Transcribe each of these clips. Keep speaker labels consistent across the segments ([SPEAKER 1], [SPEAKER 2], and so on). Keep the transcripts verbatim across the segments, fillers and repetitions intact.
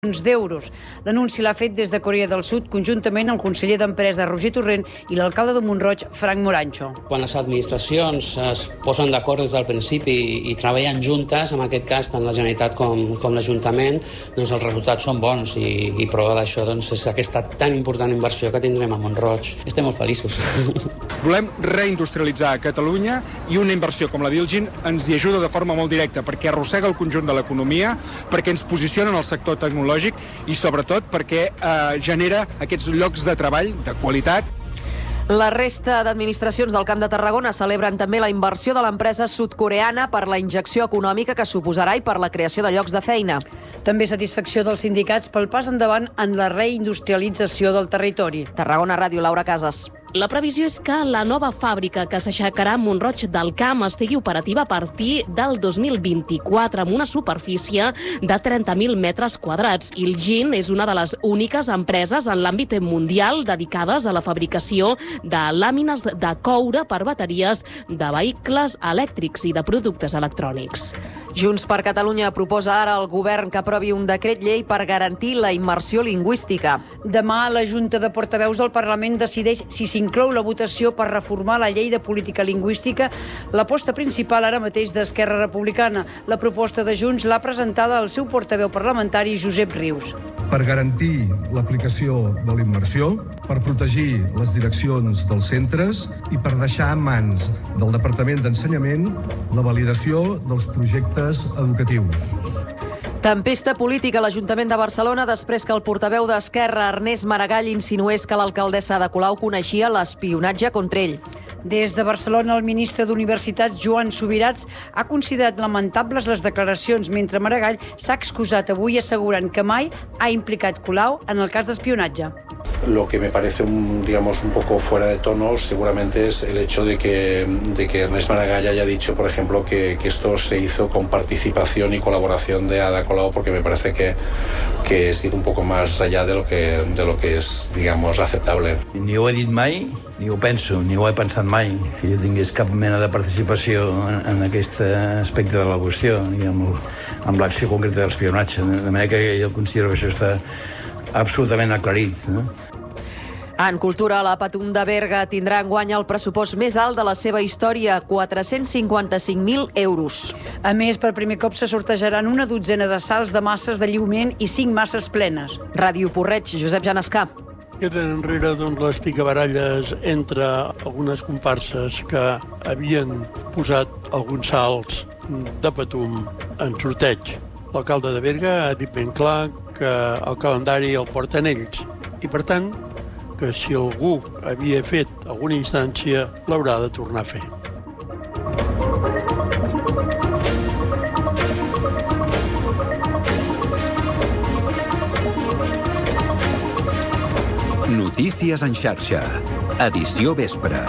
[SPEAKER 1] d'euros. L'anunci l'ha fet des de Corea del Sud conjuntament el conseller d'Empresa Roger Torrent i l'alcalde de Mont-roig, Frank Morancho.
[SPEAKER 2] Quan les administracions es posen d'acord des del principi i, i treballen juntes, en aquest cas tant la Generalitat com, com l'Ajuntament, doncs els resultats són bons i, i prova d'això doncs, és aquesta tan important inversió que tindrem a Mont-roig. Estem molt feliços.
[SPEAKER 3] Volem reindustrialitzar Catalunya i una inversió com la d'Ilgin ens hi ajuda de forma molt directa perquè arrossega el conjunt de l'economia, perquè ens posiciona en el sector tecnològic i sobretot perquè eh, genera aquests llocs de treball de qualitat.
[SPEAKER 4] La resta d'administracions del Camp de Tarragona celebren també la inversió de l'empresa sud-coreana per la injecció econòmica que suposarà i per la creació de llocs de feina.
[SPEAKER 1] També satisfacció dels sindicats pel pas endavant en la reindustrialització del territori.
[SPEAKER 4] Tarragona Ràdio, Laura Casas.
[SPEAKER 5] La previsió és que la nova fàbrica que s'aixecarà a Mont-roig del Camp estigui operativa a partir del dos mil vint-i-quatre amb una superfície de trenta mil metres quadrats. Ilgin és una de les úniques empreses en l'àmbit mundial dedicades a la fabricació de làmines de coure per bateries de vehicles elèctrics i de productes electrònics.
[SPEAKER 4] Junts per Catalunya proposa ara al govern que aprovi un decret llei per garantir la immersió lingüística.
[SPEAKER 1] Demà la Junta de Portaveus del Parlament decideix si s'inclou la votació per reformar la llei de política lingüística, l'aposta principal ara mateix d'Esquerra Republicana. La proposta de Junts l'ha presentada el seu portaveu parlamentari, Josep Rius.
[SPEAKER 6] Per garantir l'aplicació de la immersió, per protegir les direccions dels centres i per deixar en mans del Departament d'Ensenyament la validació dels projectes educatius.
[SPEAKER 4] Tempesta política a l'Ajuntament de Barcelona després que el portaveu d'Esquerra, Ernest Maragall, insinués que l'alcaldessa Ada Colau coneixia l'espionatge contra ell.
[SPEAKER 1] Des de Barcelona, el ministre d'Universitats, Joan Subirats, ha considerat lamentables les declaracions, mentre Maragall s'ha excusat avui assegurant que mai ha implicat Colau en el cas d'espionatge.
[SPEAKER 7] Lo que me parece un, digamos, un poco fuera de tono seguramente es el hecho de que, de que Ernest Maragall haya dicho, por ejemplo, que, que esto se hizo con participación y colaboración de Ada Colau, porque me parece que, que es ir un poco más allá de lo que, de lo que es, digamos, aceptable.
[SPEAKER 8] Ni ho he dit mai, ni ho penso, ni ho he pensat mai, que jo tingués cap mena de participació en, en aquest aspecte de la qüestió i amb, amb l'acció concreta d'espionatge. De manera que jo considero que això està absolutament aclarit, no?
[SPEAKER 4] En cultura, la Patum de Berga tindrà enguany el pressupost més alt de la seva història, quatre-cents cinquanta-cinc mil euros.
[SPEAKER 1] A més, per primer cop se sortejaran una dotzena de sals de masses de lliument i cinc masses plenes.
[SPEAKER 4] Ràdio Porreig, Josep Janescà.
[SPEAKER 9] Queden enrere doncs, les picabaralles entre algunes comparses que havien posat alguns salts de Patum en sorteig. L'alcalde de Berga ha dit ben clar que el calendari el porten ells i, per tant, que si algú havia fet alguna instància l'haurà de tornar a fer.
[SPEAKER 10] Notícies en xarxa. Edició vespre.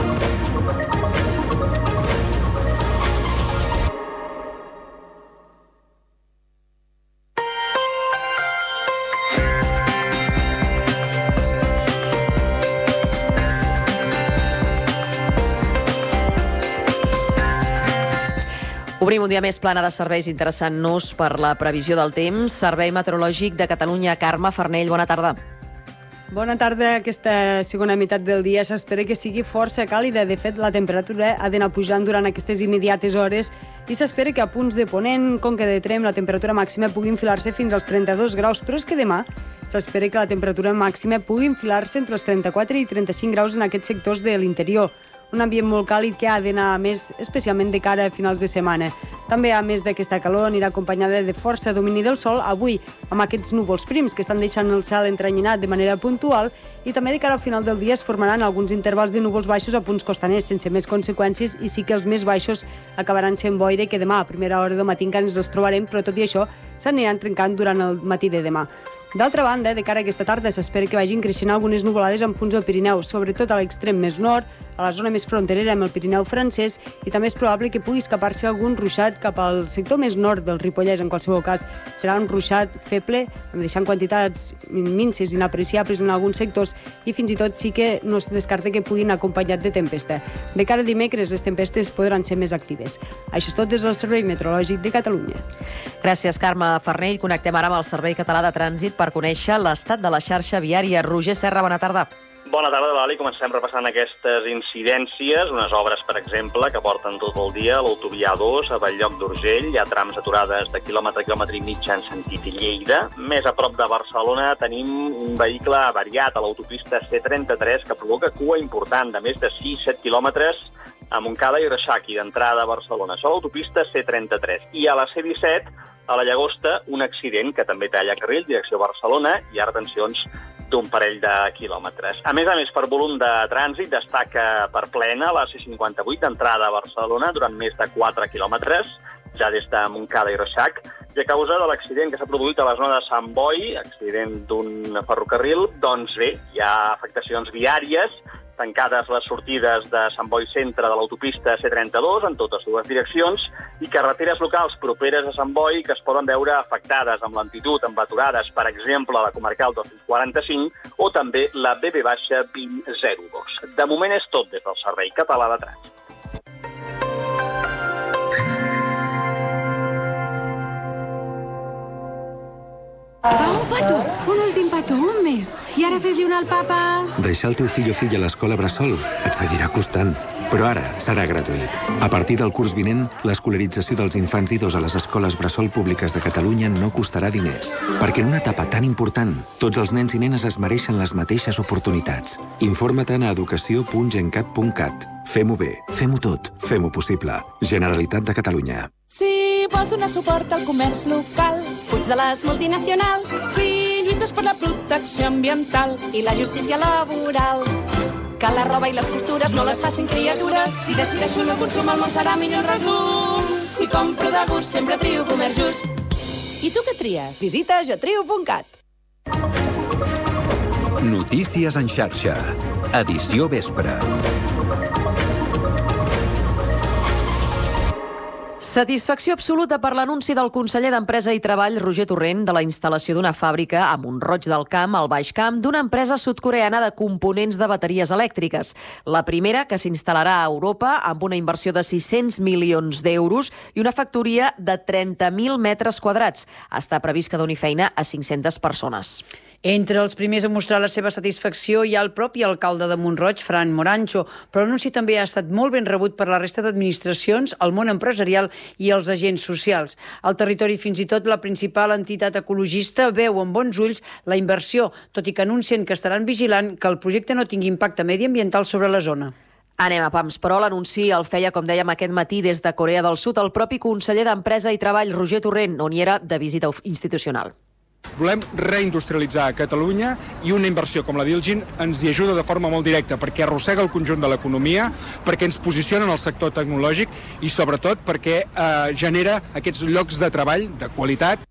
[SPEAKER 4] Obrim un dia més plana de serveis interessant-nos per la previsió del temps. Servei Meteorològic de Catalunya, Carme Farnell, bona tarda.
[SPEAKER 11] Bona tarda. Aquesta segona meitat del dia s'espera que sigui força càlida. De fet, la temperatura ha d'anar pujant durant aquestes immediates hores i s'espera que a punts de Ponent, Conca de Tremp, la temperatura màxima pugui enfilar-se fins als trenta-dos graus, però és que demà s'espera que la temperatura màxima pugui enfilar-se entre els trenta-quatre i trenta-cinc graus en aquests sectors de l'interior. Un ambient molt càlid que ha d'anar més, especialment de cara a finals de setmana. També, a més d'aquesta calor, anirà acompanyada de força domini del sol avui, amb aquests núvols prims que estan deixant el cel entrenyinat de manera puntual, i també de cara al final del dia es formaran alguns intervals de núvols baixos a punts costaners, sense més conseqüències, i sí que els més baixos acabaran sent boira, que demà a primera hora del matí encara ens els trobarem, però tot i això s'aniran trencant durant el matí de demà. D'altra banda, de cara a aquesta tarda s'espera que vagin creixent algunes nuvolades en punts del Pirineu, sobretot a l'extrem més nord, a la zona més fronterera amb el Pirineu francès, i també és probable que pugui escapar-se algun ruixat cap al sector més nord del Ripollès. En qualsevol cas, serà un ruixat feble, deixant quantitats minces, inapreciables en alguns sectors, i fins i tot sí que no es descarta que puguin acompanyat de tempesta. De cara a dimecres, les tempestes podran ser més actives. Això és tot des del Servei Meteorològic de Catalunya.
[SPEAKER 4] Gràcies, Carme Farnell. Connectem ara amb el Servei Català de Trànsit per conèixer l'estat de la xarxa viària. Roger Serra, bona tarda.
[SPEAKER 12] Bona tarda, Lali. Comencem repassant aquestes incidències, unes obres, per exemple, que porten tot el dia a l'autovia A dos, a Bell-lloc d'Urgell. Hi ha trams aturades de quilòmetre, quilòmetre i mig en sentit Lleida. Més a prop de Barcelona tenim un vehicle avariat a l'autopista C trenta-tres que provoca cua important de més de sis set quilòmetres a Montcada i Reixac, i d'entrada a Barcelona. Això a l'autopista C trenta-tres. I a la C disset, a la Llagosta, un accident que també talla carril, direcció Barcelona, i hi ha retencions d'un parell de quilòmetres. A més a més, per volum de trànsit, destaca per plena la C cinquanta-vuit d'entrada a Barcelona durant més de quatre quilòmetres, ja des de Montcada i Reixac, i a causa de l'accident que s'ha produït a la zona de Sant Boi, accident d'un ferrocarril, doncs bé, hi ha afectacions viàries, tancades les sortides de Sant Boi Centre de l'autopista C trenta-dos en totes dues direccions, i carreteres locals properes a Sant Boi que es poden veure afectades amb lentitud, amb aturades, per exemple, a la comarcal dos-cents quaranta-cinc o també la B B vint zero dos. De moment és tot des del Servei Català de Trànsit.
[SPEAKER 13] Va, un petó, un últim petó, un més. I ara fes-li un al papa.
[SPEAKER 14] Deixar el teu fill o filla a l'escola Bressol et seguirà costant, però ara serà gratuït. A partir del curs vinent, l'escolarització dels infants i dos a les escoles Bressol públiques de Catalunya no costarà diners, perquè en una etapa tan important, tots els nens i nenes es mereixen les mateixes oportunitats. Informa-te'n a educació punt gencat punt cat. Fem-ho bé, fem-ho tot, fem-ho possible. Generalitat de Catalunya.
[SPEAKER 13] Si vols donar suport al comerç local, fuig de les multinacionals. Si lluites per la protecció ambiental i la justícia laboral, que la roba i les costures no les facin criatures. Si decideixo no consum, el món serà millor resum. Si compro de gust, sempre trio comerç just. I tu què tries?
[SPEAKER 4] Visita jo trio punt cat.
[SPEAKER 10] Notícies en xarxa. Edició vespre.
[SPEAKER 4] Satisfacció absoluta per l'anunci del conseller d'Empresa i Treball, Roger Torrent, de la instal·lació d'una fàbrica a Mont-roig del Camp, al Baix Camp, d'una empresa sud-coreana de components de bateries elèctriques. La primera, que s'instal·larà a Europa amb una inversió de sis-cents milions d'euros i una factoria de trenta mil metres quadrats. Està previst que doni feina a cinc-centes persones.
[SPEAKER 1] Entre els primers a mostrar la seva satisfacció hi ha el propi alcalde de Mont-roig, Fran Morancho, però l'anunci també ha estat molt ben rebut per la resta d'administracions, el món empresarial i els agents socials. Al territori, fins i tot la principal entitat ecologista veu amb bons ulls la inversió, tot i que anuncien que estaran vigilant que el projecte no tingui impacte mediambiental sobre la zona.
[SPEAKER 4] Anem a pams, però l'anunci el feia, com dèiem, aquest matí des de Corea del Sud el propi conseller d'Empresa i Treball, Roger Torrent, on hi era de visita institucional.
[SPEAKER 3] Volem reindustrialitzar Catalunya i una inversió com la d'Ilgin ens hi ajuda de forma molt directa perquè arrossega el conjunt de l'economia, perquè ens posiciona en el sector tecnològic i sobretot perquè eh, genera aquests llocs de treball de qualitat.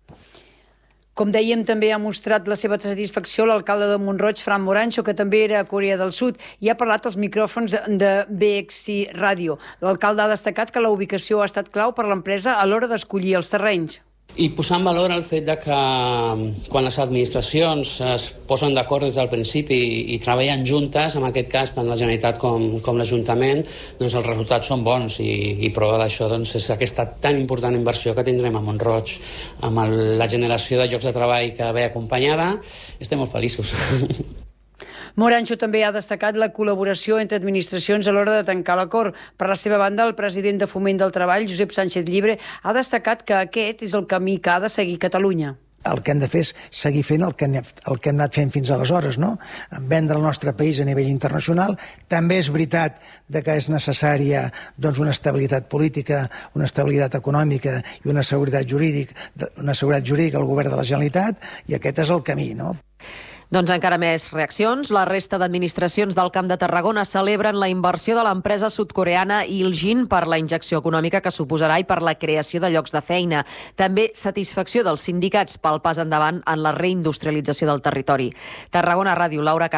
[SPEAKER 1] Com dèiem, també ha mostrat la seva satisfacció l'alcalde de Mont-roig, Fran Morancho, que també era a Corea del Sud, i ha parlat als micròfons de B X C Ràdio. L'alcalde ha destacat que la ubicació ha estat clau per l'empresa a l'hora d'escollir els terrenys.
[SPEAKER 2] I posar en valor el fet de que quan les administracions es posen d'acord des del principi i treballen juntes, en aquest cas tant la Generalitat com, com l'Ajuntament, doncs els resultats són bons i, i prova d'això doncs, és aquesta tan important inversió que tindrem a Mont-roig amb el, la generació de llocs de treball que ve acompanyada. Estem molt feliços.
[SPEAKER 1] Morancho també ha destacat la col·laboració entre administracions a l'hora de tancar l'acord. Per la seva banda, el president de Foment del Treball, Josep Sánchez Llibre, ha destacat que aquest és el camí que ha de seguir Catalunya.
[SPEAKER 15] El que hem de fer és seguir fent el que, el que hem anat fent fins aleshores, no? Vendre el nostre país a nivell internacional. També és veritat de que és necessària doncs, una estabilitat política, una estabilitat econòmica i una seguretat jurídica, una seguretat jurídica al govern de la Generalitat, i aquest és el camí, no?
[SPEAKER 4] Doncs encara més reaccions. La resta d'administracions del Camp de Tarragona celebren la inversió de l'empresa sud-coreana Ilgin per la injecció econòmica que suposarà i per la creació de llocs de feina. També satisfacció dels sindicats pel pas endavant en la reindustrialització del territori. Tarragona Ràdio, Laura Casas.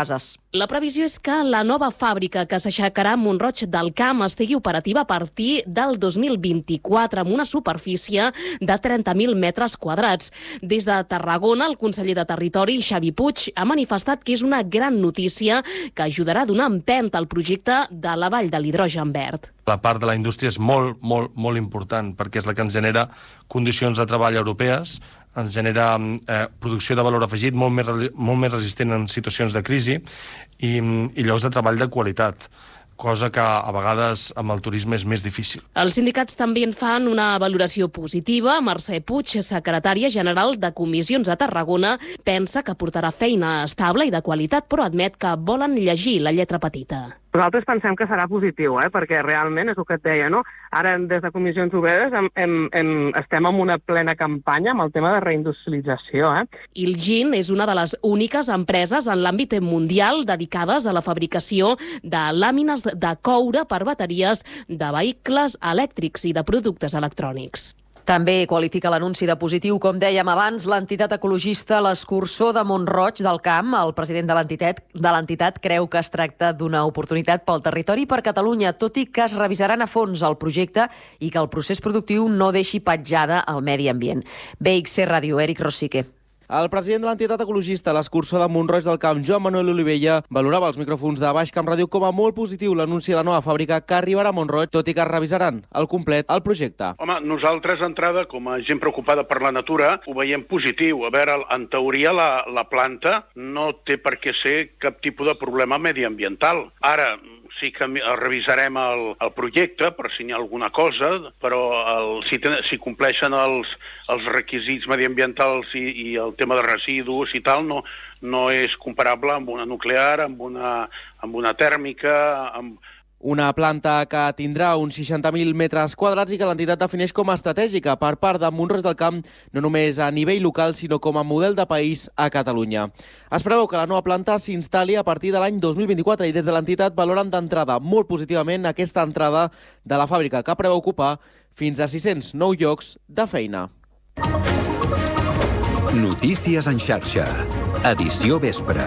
[SPEAKER 5] La previsió és que la nova fàbrica que s'aixecarà a Mont-roig del Camp estigui operativa a partir del dos mil vint-i-quatre amb una superfície de trenta mil metres quadrats. Des de Tarragona, el conseller de Territori, Xavi Puig, ha manifestat que és una gran notícia que ajudarà a donar empenta al projecte de la Vall de l'Hidrogen Verd.
[SPEAKER 16] La part de la indústria és molt, molt, molt important perquè és la que ens genera condicions de treball europees, ens genera eh, producció de valor afegit molt més, molt més resistent en situacions de crisi i, i llocs de treball de qualitat, cosa que a vegades amb el turisme és més difícil.
[SPEAKER 5] Els sindicats també en fan una valoració positiva. Mercè Puig, secretària general de Comissions a Tarragona, pensa que portarà feina estable i de qualitat, però admet que volen llegir la lletra petita.
[SPEAKER 17] Nosaltres pensem que serà positiu, eh? perquè realment és el que et deia, no? Ara, des de Comissions Obreres, hem, hem, hem, estem en una plena campanya amb el tema de reindustrialització. Eh?
[SPEAKER 5] Ilgin és una de les úniques empreses en l'àmbit mundial dedicades a la fabricació de làmines de coure per bateries de vehicles elèctrics i de productes electrònics.
[SPEAKER 4] També qualifica l'anunci de positiu, com dèiem abans, l'entitat ecologista l'Escurçó de Mont-roig del Camp. El president de l'entitat de l'entitat creu que es tracta d'una oportunitat pel territori i per Catalunya, tot i que es revisaran a fons el projecte i que el procés productiu no deixi petjada al medi ambient. B X C Ràdio, Eric Rosique.
[SPEAKER 18] El president de l'entitat ecologista, l'Escurçó de Mont-roig del Camp, Joan Manuel Olivella, valorava els micròfons de Baix Camp Ràdio com a molt positiu l'anunci de la nova fàbrica que arribarà a Mont-roig, tot i que revisaran al complet el projecte.
[SPEAKER 19] Home, nosaltres d'entrada, com a gent preocupada per la natura, ho veiem positiu. A veure, en teoria la, la planta no té per què ser cap tipus de problema mediambiental. Ara, sí que revisarem el, el projecte per si hi ha alguna cosa, però el, si, ten, si compleixen els, els requisits mediambientals i, i el tema de residus i tal, no, no és comparable amb una nuclear, amb una, amb una tèrmica, amb...
[SPEAKER 18] Una planta que tindrà uns seixanta mil metres quadrats i que l'entitat defineix com a estratègica per part de Mont-roig del Camp, no només a nivell local, sinó com a model de país a Catalunya. Es preveu que la nova planta s'instal·li a partir de l'any dos mil vint-i-quatre i des de l'entitat valoren d'entrada molt positivament aquesta entrada de la fàbrica, que preveu ocupar fins a sis-cents nou llocs de feina.
[SPEAKER 10] Notícies en xarxa. Edició vespre.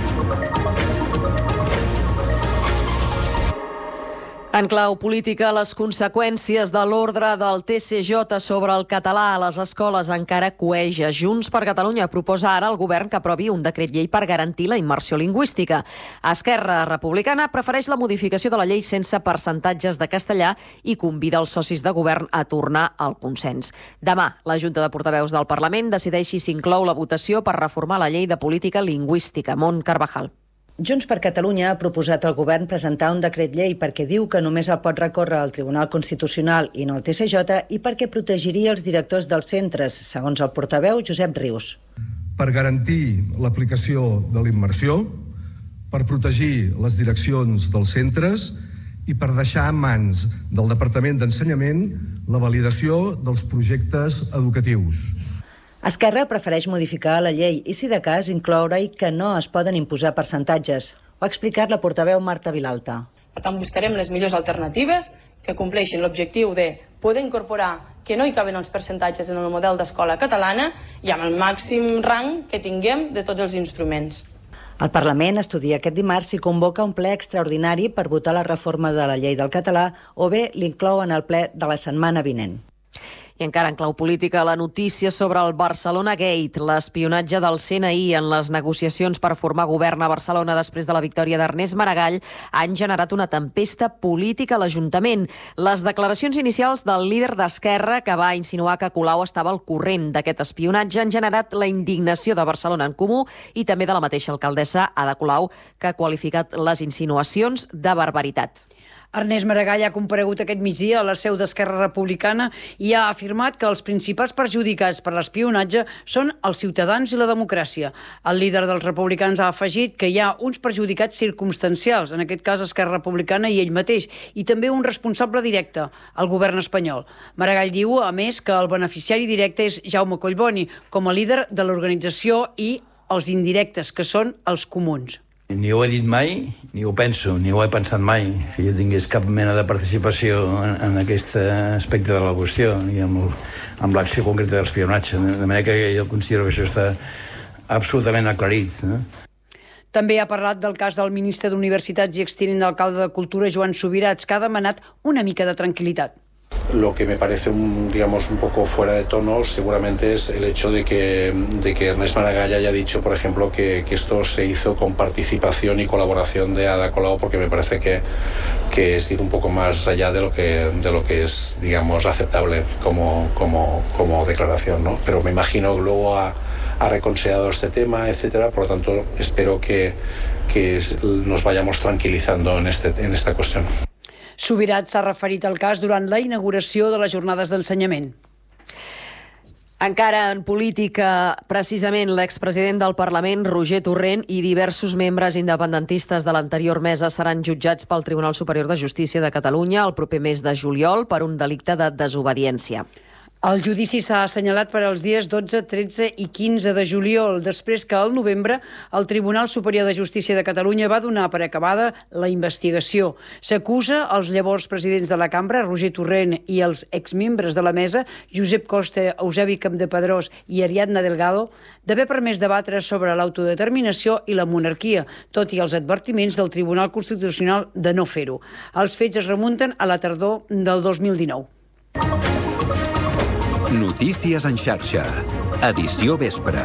[SPEAKER 4] En clau política, les conseqüències de l'ordre del T C J sobre el català a les escoles encara cueja. Junts per Catalunya proposa ara al govern que aprovi un decret llei per garantir la immersió lingüística. Esquerra Republicana prefereix la modificació de la llei sense percentatges de castellà i convida els socis de govern a tornar al consens. Demà, la Junta de Portaveus del Parlament decideix si s'inclou la votació per reformar la llei de política lingüística. Mont Carvajal.
[SPEAKER 20] Junts per Catalunya ha proposat al govern presentar un decret llei perquè diu que només el pot recórrer al Tribunal Constitucional i no al T C J i perquè protegiria els directors dels centres, segons el portaveu Josep Rius.
[SPEAKER 6] Per garantir l'aplicació de la immersió, per protegir les direccions dels centres i per deixar en mans del Departament d'Ensenyament la validació dels projectes educatius.
[SPEAKER 20] Esquerra prefereix modificar la llei i, si de cas, incloure-hi que no es poden imposar percentatges. Ho ha explicat la portaveu Marta Vilalta.
[SPEAKER 21] Per tant, buscarem les millors alternatives que compleixin l'objectiu de poder incorporar que no hi caben els percentatges en el model d'escola catalana i amb el màxim rang que tinguem de tots els instruments.
[SPEAKER 20] El Parlament estudia aquest dimarts si convoca un ple extraordinari per votar la reforma de la llei del català o bé l'inclou en el ple de la setmana vinent.
[SPEAKER 4] I encara en clau política, la notícia sobre el Barcelona Gate, l'espionatge del C N I en les negociacions per formar govern a Barcelona després de la victòria d'Ernest Maragall han generat una tempesta política a l'Ajuntament. Les declaracions inicials del líder d'Esquerra, que va insinuar que Colau estava al corrent d'aquest espionatge, han generat la indignació de Barcelona en Comú i també de la mateixa alcaldessa Ada Colau, que ha qualificat les insinuacions de barbaritat.
[SPEAKER 1] Ernest Maragall ha comparegut aquest migdia a la seu d'Esquerra Republicana i ha afirmat que els principals perjudicats per l'espionatge són els ciutadans i la democràcia. El líder dels republicans ha afegit que hi ha uns perjudicats circumstancials, en aquest cas Esquerra Republicana i ell mateix, i també un responsable directe, el govern espanyol. Maragall diu, a més, que el beneficiari directe és Jaume Collboni, com a líder de l'organització, i els indirectes, que són els comuns.
[SPEAKER 8] Ni ho he dit mai, ni ho penso, ni ho he pensat mai, que jo tingués cap mena de participació en, en aquest aspecte de la qüestió i amb, amb l'acció concreta de l'espionatge. De manera que jo considero que això està absolutament aclarit. Eh?
[SPEAKER 1] També ha parlat del cas del ministre d'Universitats i extinent d'alcalde de Cultura, Joan Subirats, que ha demanat una mica de tranquil·litat.
[SPEAKER 7] Lo que me parece un, digamos, un poco fuera de tono seguramente es el hecho de que, de que Ernest Maragall haya dicho, por ejemplo, que, que esto se hizo con participación y colaboración de Ada Colau, porque me parece que, que es ir un poco más allá de lo que, de lo que es, digamos, aceptable como, como, como declaración, ¿no? Pero me imagino que luego ha, ha reconsiderado este tema, etcétera. Por lo tanto, espero que, que nos vayamos tranquilizando en, este, en esta cuestión.
[SPEAKER 1] Subirats s'ha referit al cas durant la inauguració de les jornades d'ensenyament.
[SPEAKER 4] Encara en política, precisament l'expresident del Parlament, Roger Torrent, i diversos membres independentistes de l'anterior mesa seran jutjats pel Tribunal Superior de Justícia de Catalunya el proper mes de juliol per un delicte de desobediència.
[SPEAKER 1] El judici s'ha assenyalat per als dies dotze, tretze i quinze de juliol, després que al novembre el Tribunal Superior de Justícia de Catalunya va donar per acabada la investigació. S'acusa els llavors presidents de la cambra, Roger Torrent, i els exmembres de la mesa, Josep Costa, Eusebi Campdepadrós i Ariadna Delgado, d'haver permès debatre sobre l'autodeterminació i la monarquia, tot i els advertiments del Tribunal Constitucional de no fer-ho. Els fets es remunten a la tardor del dos mil dinou.
[SPEAKER 10] Notícies en xarxa. Edició vespre.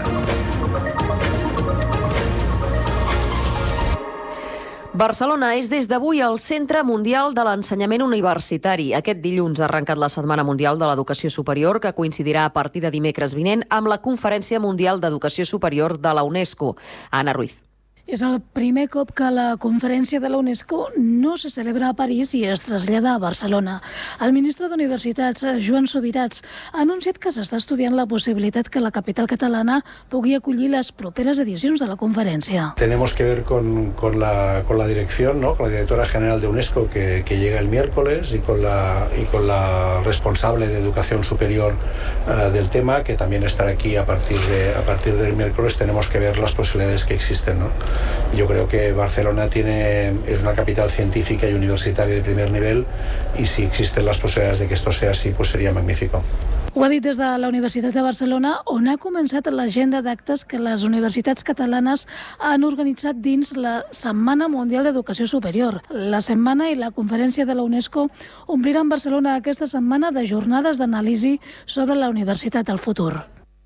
[SPEAKER 4] Barcelona és des d'avui el Centre Mundial de l'Ensenyament Universitari. Aquest dilluns ha arrencat la Setmana Mundial de l'Educació Superior, que coincidirà a partir de dimecres vinent amb la Conferència Mundial d'Educació Superior de la UNESCO. Anna Ruiz.
[SPEAKER 22] És el primer cop que la conferència de la UNESCO no se celebra a París i es trasllada a Barcelona. El ministre d'Universitats, Joan Subirats, ha anunciat que s'està estudiant la possibilitat que la capital catalana pugui acollir les properes edicions de la conferència.
[SPEAKER 7] Tenemos que ver con, con, la, con la dirección, ¿no? Con la directora general de UNESCO que, que llega el miércoles y con la, y con la responsable de Educación Superior uh, del tema, que también estará aquí a partir, de, a partir del miércoles. Tenemos que ver las posibilidades que existen, ¿no? Yo creo que Barcelona tiene, es una capital científica y universitaria de primer nivel, y si existen las posibilidades de que esto sea así, pues sería magnífico.
[SPEAKER 22] Ho ha dit des de la Universitat de Barcelona, on ha començat l'agenda d'actes que les universitats catalanes han organitzat dins la Setmana Mundial d'Educació Superior. La setmana i la conferència de la UNESCO ompliran Barcelona aquesta setmana de jornades d'anàlisi sobre la universitat del futur.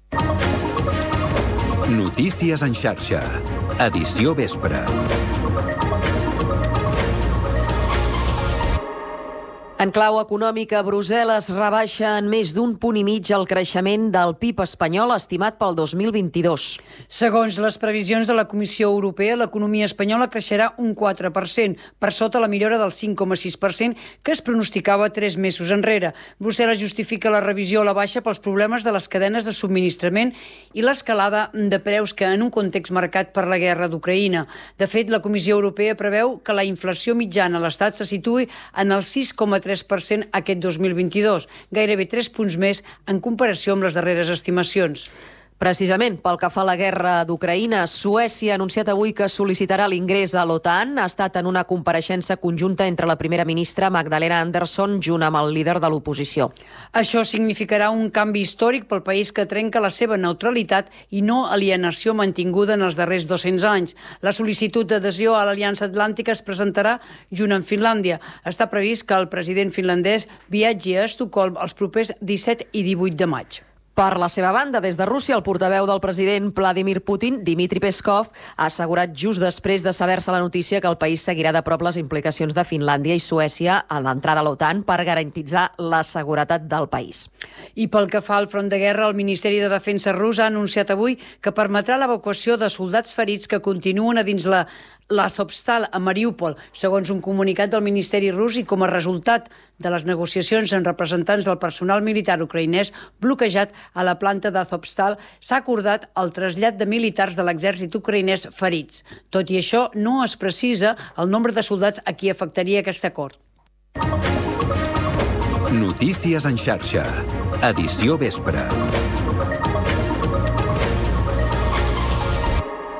[SPEAKER 10] Notícies en xarxa. Edició vespre.
[SPEAKER 4] En clau econòmica, Brussel·les rebaixa en més d'un punt i mig el creixement del P I B espanyol estimat pel dos mil vint-i-dos.
[SPEAKER 1] Segons les previsions de la Comissió Europea, l'economia espanyola creixerà un quatre per cent, per sota la millora del cinc coma sis per cent que es pronosticava tres mesos enrere. Brussel·les justifica la revisió a la baixa pels problemes de les cadenes de subministrament i l'escalada de preus que en un context marcat per la guerra d'Ucraïna. De fet, la Comissió Europea preveu que la inflació mitjana a l'Estat se situï en el sis coma tres per cent aquest dos mil vint-i-dos, gairebé tres punts més en comparació amb les darreres estimacions.
[SPEAKER 4] Precisament pel que fa a la guerra d'Ucraïna, Suècia ha anunciat avui que sol·licitarà l'ingrés a l'OTAN. Ha estat en una compareixença conjunta entre la primera ministra Magdalena Andersson junt amb el líder de l'oposició.
[SPEAKER 1] Això significarà un canvi històric pel país que trenca la seva neutralitat i no alienació mantinguda en els darrers dos-cents anys. La sol·licitud d'adhesió a l'Aliança Atlàntica es presentarà junt amb Finlàndia. Està previst que el president finlandès viatgi a Estocolm els propers disset i divuit de maig.
[SPEAKER 4] Per la seva banda, des de Rússia, el portaveu del president Vladimir Putin, Dmitry Peskov, ha assegurat just després de saber-se la notícia que el país seguirà de prop les implicacions de Finlàndia i Suècia a l'entrada a l'OTAN per garantitzar la seguretat del país.
[SPEAKER 1] I pel que fa al front de guerra, el Ministeri de Defensa rus ha anunciat avui que permetrà l'evacuació de soldats ferits que continuen a dins la l'Azovstal a Mariúpol, segons un comunicat del Ministeri rus, i com a resultat de les negociacions amb representants del personal militar ucraïnès bloquejat a la planta d'Azovstal, s'ha acordat el trasllat de militars de l'exèrcit ucraïnès ferits. Tot i això, no es precisa el nombre de soldats a qui afectaria aquest acord.
[SPEAKER 10] Notícies en xarxa. Edició vespre.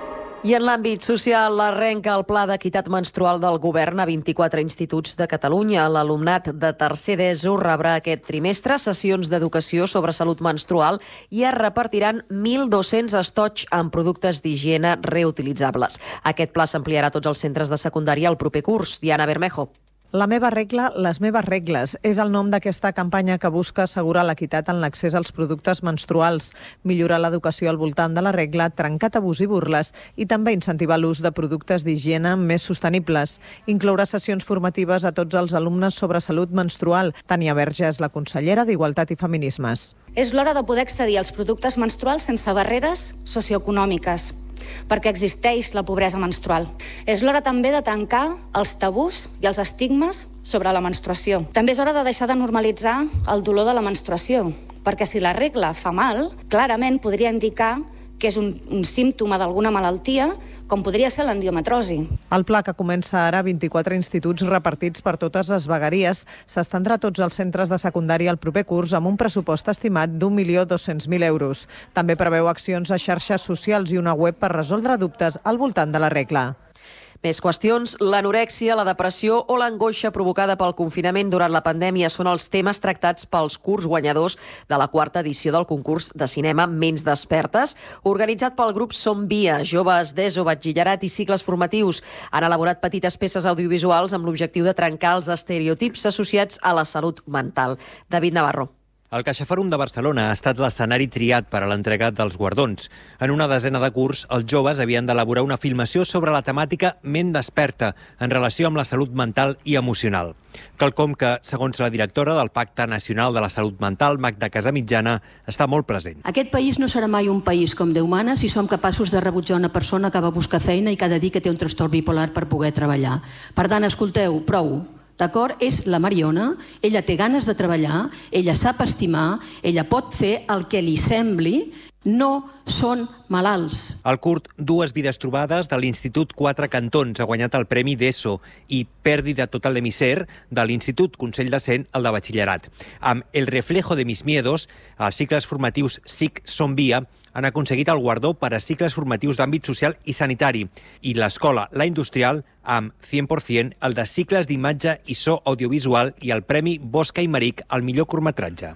[SPEAKER 4] I en l'àmbit social arrenca el Pla d'Equitat Menstrual del Govern a vint-i-quatre instituts de Catalunya. L'alumnat de tercer d'ESO rebrà aquest trimestre sessions d'educació sobre salut menstrual i es repartiran mil dos-cents estoig amb productes d'higiene reutilitzables. Aquest pla s'ampliarà a tots els centres de secundària el proper curs. Diana Bermejo.
[SPEAKER 9] La meva regla, les meves regles, és el nom d'aquesta campanya que busca assegurar l'equitat en l'accés als productes menstruals, millorar l'educació al voltant de la regla, trencar tabús i burles i també incentivar l'ús de productes d'higiene més sostenibles. Inclourà sessions formatives a tots els alumnes sobre salut menstrual. Tania Verge és la consellera d'Igualtat i Feminismes.
[SPEAKER 11] És l'hora de poder accedir als productes menstruals sense barreres socioeconòmiques, perquè existeix la pobresa menstrual. És l'hora també de trencar els tabús i els estigmes sobre la menstruació. També és hora de deixar de normalitzar el dolor de la menstruació, perquè si la regla fa mal, clarament podria indicar que és un, un símptoma d'alguna malaltia, com podria ser l'endiometrosi.
[SPEAKER 9] El pla, que comença ara a vint-i-quatre instituts repartits per totes les vegueries, s'estendrà a tots els centres de secundària el proper curs amb un pressupost estimat d'un milió dos-cents mil euros. També preveu accions a xarxes socials i una web per resoldre dubtes al voltant de la regla.
[SPEAKER 4] Més qüestions, l'anorèxia, la depressió o l'angoixa provocada pel confinament durant la pandèmia són els temes tractats pels curs guanyadors de la quarta edició del concurs de cinema Ments Despertes, organitzat pel grup Som Via. Joves d'ESO, batxillerat i cicles formatius han elaborat petites peces audiovisuals amb l'objectiu de trencar els estereotips associats a la salut mental. David Navarro.
[SPEAKER 23] El CaixaForum de Barcelona ha estat l'escenari triat per a l'entrega dels guardons. En una desena de curs, els joves havien d'elaborar una filmació sobre la temàtica Ment Desperta en relació amb la salut mental i emocional. Quelcom que, segons la directora del Pacte Nacional de la Salut Mental, Magda Casamitjana, està molt present.
[SPEAKER 24] Aquest país no serà mai un país com Déu mana si som capaços de rebutjar una persona que va buscar feina i que ha de dir que té un trastorn bipolar per poder treballar. Per tant, escolteu, prou. D'acord? És la Mariona, ella té ganes de treballar, ella sap estimar, ella pot fer el que li sembli, no són malalts.
[SPEAKER 23] El curt Dues vides trobades de l'Institut Quatre Cantons ha guanyat el Premi d'ESO i Pèrdida total de mi ser de l'Institut Consell de Cent, el de batxillerat. Amb El reflejo de mis miedos, els cicles formatius S I C Som Via han aconseguit el guardó per a cicles formatius d'àmbit social i sanitari i l'escola La Industrial amb cent per cent el de cicles d'imatge i so audiovisual i el Premi Bosca i Maric al millor curtmetratge.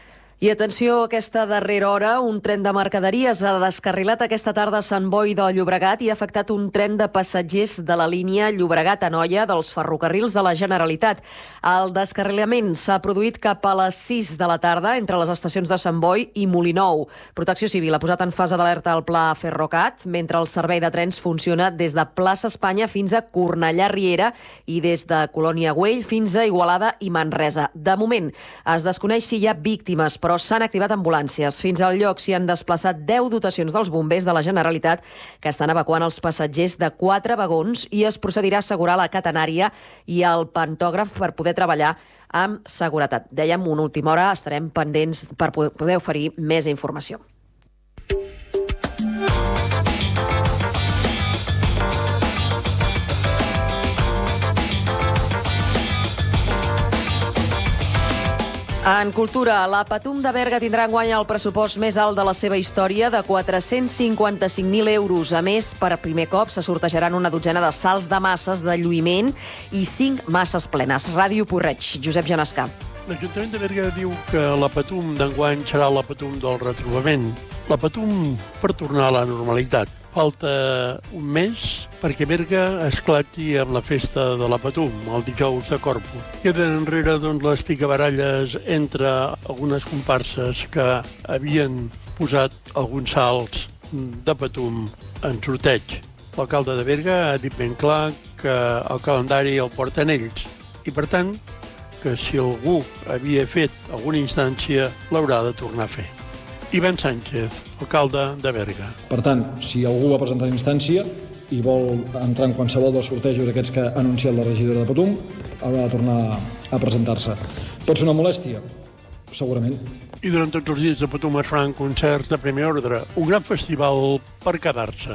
[SPEAKER 4] I atenció, aquesta darrera hora, un tren de mercaderies ha descarrilat aquesta tarda a Sant Boi de Llobregat i ha afectat un tren de passatgers de la línia Llobregat-Anoia dels ferrocarrils de la Generalitat. El descarrilament s'ha produït cap a les sis de la tarda entre les estacions de Sant Boi i Molinou. Protecció Civil ha posat en fase d'alerta el pla Ferrocat, mentre el servei de trens funciona des de Plaça Espanya fins a Cornellà Riera i des de Colònia Güell fins a Igualada i Manresa. De moment, es desconeix si hi ha víctimes, però s'han activat ambulàncies. Fins al lloc s'hi han desplaçat deu dotacions dels bombers de la Generalitat que estan evacuant els passatgers de quatre vagons i es procedirà a assegurar la catenària i el pantògraf per poder treballar amb seguretat. Dèiem, una última hora, estarem pendents per poder oferir més informació. En cultura, la Patum de Berga tindrà enguany el pressupost més alt de la seva història, de quatre-cents cinquanta-cinc mil euros. A més, per primer cop se sortejaran una dotzena de salts de masses de lluïment i cinc masses plenes. Ràdio Porreig, Josep Genescà.
[SPEAKER 25] L'Ajuntament de Berga diu que la Patum d'enguany serà la Patum del retrobament. La Patum per tornar a la normalitat. Falta un mes perquè Berga esclati amb la festa de la Patum, el dijous de Corpus. Queden enrere doncs, les picabaralles entre algunes comparses que havien posat alguns salts de Patum en sorteig. L'alcalde de Berga ha dit ben clar que el calendari el porten ells i, per tant, que si algú havia fet alguna instància l'haurà de tornar a fer. Ivan Sánchez, alcalde de Berga.
[SPEAKER 26] Per tant, si algú va presentar instància i vol entrar en qualsevol dels sortejos aquests que ha anunciat la regidora de Patum, haurà de tornar a presentar-se. Pot ser una molèstia? Segurament.
[SPEAKER 25] I durant tots els dies de Patum es faran concerts de primer ordre, un gran festival per quedar-se.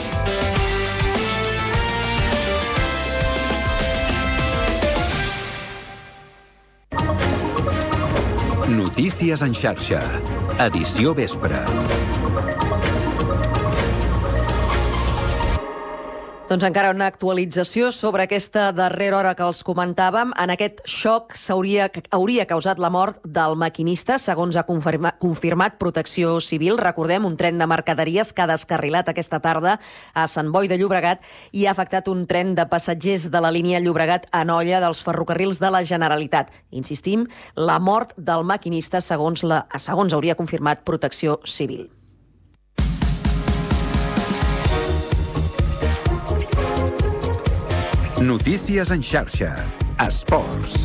[SPEAKER 10] Notícies en xarxa. Edició vespre.
[SPEAKER 4] Doncs encara una actualització sobre aquesta darrera hora que els comentàvem. En aquest xoc s'hauria hauria causat la mort del maquinista, segons ha confirma, confirmat Protecció Civil. Recordem, un tren de mercaderies que ha descarrilat aquesta tarda a Sant Boi de Llobregat i ha afectat un tren de passatgers de la línia Llobregat-Anoia dels ferrocarrils de la Generalitat. Insistim, la mort del maquinista, segons, la, segons hauria confirmat Protecció Civil.
[SPEAKER 10] Notícies en xarxa. Esports.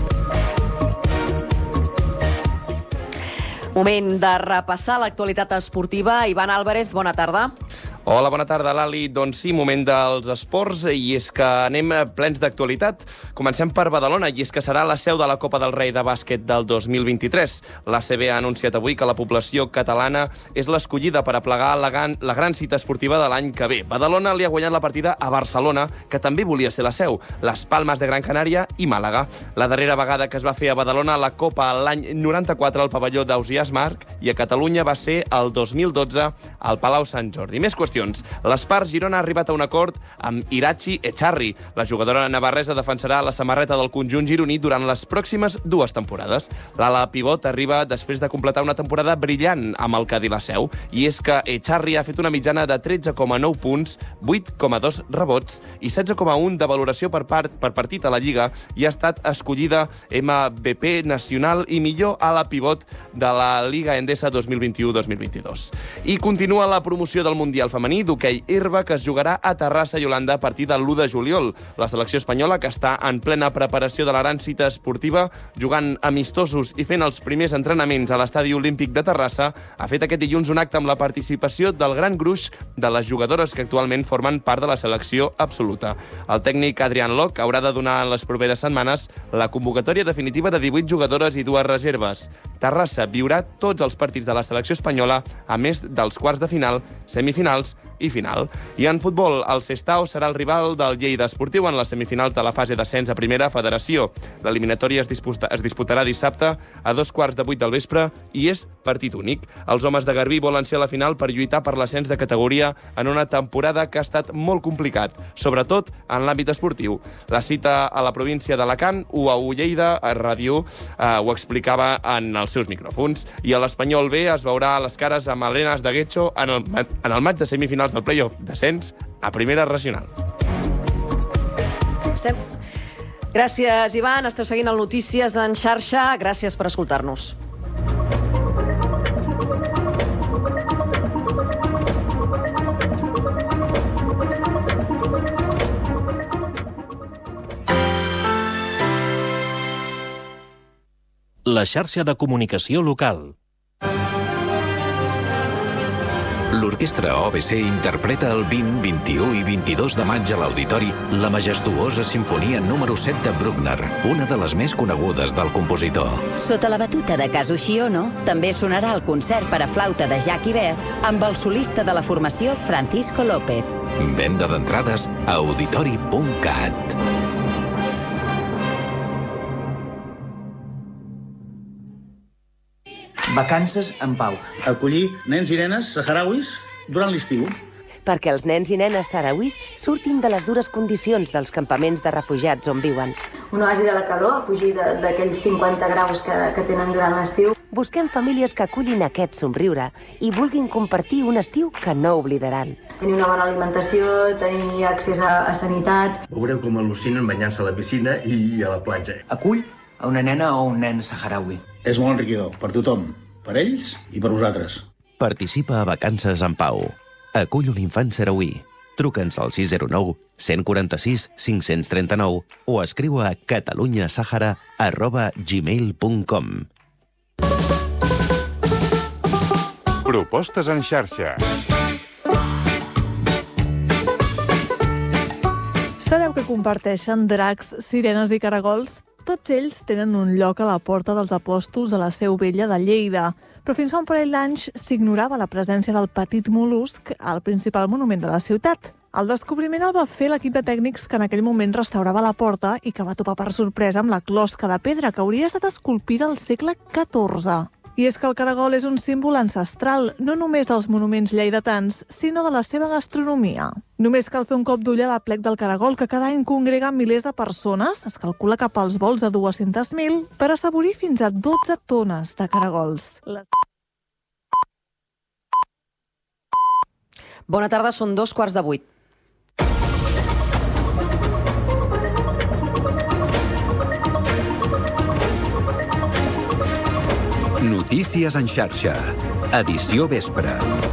[SPEAKER 4] Moment de repassar l'actualitat esportiva. Ivan Álvarez, bona tarda.
[SPEAKER 2] Hola, bona tarda, Lali. Doncs sí, moment dels esports, i és que anem plens d'actualitat. Comencem per Badalona, i és que serà la seu de la Copa del Rei de bàsquet del dos mil vint-i-tres. L'A C B ha anunciat avui que la població catalana és l'escollida per aplegar la gran, la gran cita esportiva de l'any que ve. Badalona li ha guanyat la partida a Barcelona, que també volia ser la seu, les Palmes de Gran Canària i Màlaga. La darrera vegada que es va fer a Badalona la Copa l'any noranta-quatre al pavelló d'Ausiàs Marc, i a Catalunya va ser el dos mil dotze al Palau Sant Jordi. Més qüestions. L'Espar Girona ha arribat a un acord amb Irachi Echarri. La jugadora navarresa defensarà la samarreta del conjunt gironí durant les pròximes dues temporades. L'ala pivot arriba després de completar una temporada brillant amb el Cadí la Seu, i és que Echarri ha fet una mitjana de tretze coma nou punts, vuit coma dos rebots i setze coma un de valoració per, part, per partit a la Lliga, i ha estat escollida M V P nacional i millor ala pivot de la Liga Endesa dos mil vint-i-u dos mil vint-i-dos. I continua la promoció del Mundial Femení d'hoquei herba, que es jugarà a Terrassa i Holanda a partir del l'u de juliol. La selecció espanyola, que està en plena preparació de la gran cita esportiva, jugant amistosos i fent els primers entrenaments a l'Estadi Olímpic de Terrassa, ha fet aquest dilluns un acte amb la participació del gran gruix de les jugadores que actualment formen part de la selecció absoluta. El tècnic Adrián Loc haurà de donar en les properes setmanes la convocatòria definitiva de divuit jugadores i dues reserves. Terrassa viurà tots els partits de la selecció espanyola, a més dels quarts de final, semifinals i final. I en futbol, el Sestao serà el rival del Lleida Esportiu en les semifinals de la fase d'ascens a Primera Federació. L'eliminatòria es, disputa, es disputarà dissabte a dos quarts de vuit del vespre i és partit únic. Els homes de Garbí volen ser a la final per lluitar per l'ascens de categoria en una temporada que ha estat molt complicat, sobretot en l'àmbit esportiu. La cita a la província d'Alacant, U A U Lleida, a Ràdio, eh, ho explicava en els seus micròfons. I a l'Espanyol B es veurà a les cares amb Alenas de Guecho en el, en el maig de semifinals del playoff d'ascens a Primera Regional.
[SPEAKER 4] Estem... Gràcies, Ivan. Esteu seguint el Notícies en xarxa. Gràcies per escoltar-nos.
[SPEAKER 3] La xarxa de comunicació local.
[SPEAKER 12] L'Orquestra O B C interpreta el vint, vint-i-u i vint-i-dos de maig a l'Auditori la majestuosa Simfonia número set de Bruckner, una de les més conegudes del compositor.
[SPEAKER 13] Sota la batuta de Kazushi Ono, també sonarà el concert per a flauta de Jacques Ibert amb el solista de la formació Francisco López.
[SPEAKER 12] Venda d'entrades a auditori punt cat.
[SPEAKER 14] Vacances en pau. Acollir nens i nenes saharauis durant l'estiu.
[SPEAKER 15] Perquè els nens i nenes saharauis surtin de les dures condicions dels campaments de refugiats on viuen.
[SPEAKER 27] Un oasi de la calor, a fugir d'aquells cinquanta graus que, que tenen durant l'estiu.
[SPEAKER 15] Busquem famílies que acullin aquest somriure i vulguin compartir un estiu que no oblidaran.
[SPEAKER 27] Tenir una bona alimentació, tenir accés a, a sanitat.
[SPEAKER 14] Veureu com al·lucinen banyant-se a la piscina i a la platja. Acull a una nena o un nen saharaui. És molt enriquidor, per tothom. Per ells i per vosaltres.
[SPEAKER 12] Participa a Vacances en Pau. Acull un infant sarauí. Truca'ns al sis zero nou, cent quaranta-sis, cinc-cents trenta-nou o escriu a catalunyasahara arroba gmail punt com.
[SPEAKER 28] Propostes en xarxa.
[SPEAKER 9] Sabeu que comparteixen dracs, sirenes i caragols? Tots ells tenen un lloc a la Porta dels Apòstols a la Seu Vella de Lleida, però fins fa un parell d'anys s'ignorava la presència del petit mol·lusc al principal monument de la ciutat. El descobriment el va fer l'equip de tècnics que en aquell moment restaurava la porta i que va topar per sorpresa amb la closca de pedra que hauria estat esculpida al segle catorze. I és que el caragol és un símbol ancestral, no només dels monuments lleidatans, sinó de la seva gastronomia. Només cal fer un cop d'ull a la plec del caragol, que cada any congrega milers de persones, es calcula cap als vols de dues-centes mil, per assaborir fins a dotze tones de caragols. Les...
[SPEAKER 4] Bona tarda, són dos quarts de vuit.
[SPEAKER 10] Notícies en xarxa. Edició vespre.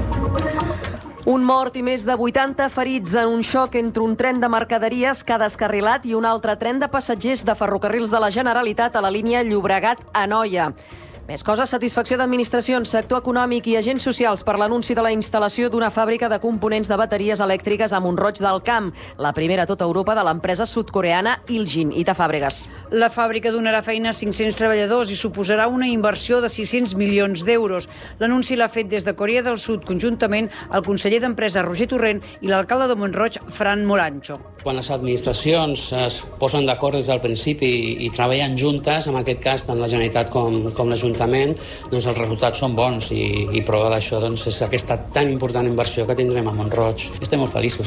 [SPEAKER 4] Un mort i més de vuitanta ferits en un xoc entre un tren de mercaderies que ha descarrilat i un altre tren de passatgers de Ferrocarrils de la Generalitat a la línia Llobregat-Anoia. Més coses, satisfacció d'administracions, sector econòmic i agents socials per l'anunci de la instal·lació d'una fàbrica de components de bateries elèctriques a Mont-roig del Camp, la primera a tota Europa de l'empresa sud-coreana Iljin. Ita Fàbregas.
[SPEAKER 1] La fàbrica donarà feina a cinc-cents treballadors i suposarà una inversió de sis-cents milions d'euros. L'anunci l'ha fet des de Corea del Sud conjuntament el conseller d'Empresa Roger Torrent i l'alcalde de Mont-roig, Fran Morancho.
[SPEAKER 5] Quan les administracions es posen d'acord des del principi i, i treballen juntes, en aquest cas tant la Generalitat com, com l'Ajuntament, doncs els resultats són bons i, i prova d'això doncs, és aquesta tan important inversió que tindrem a Mont-roig. Estem molt feliços.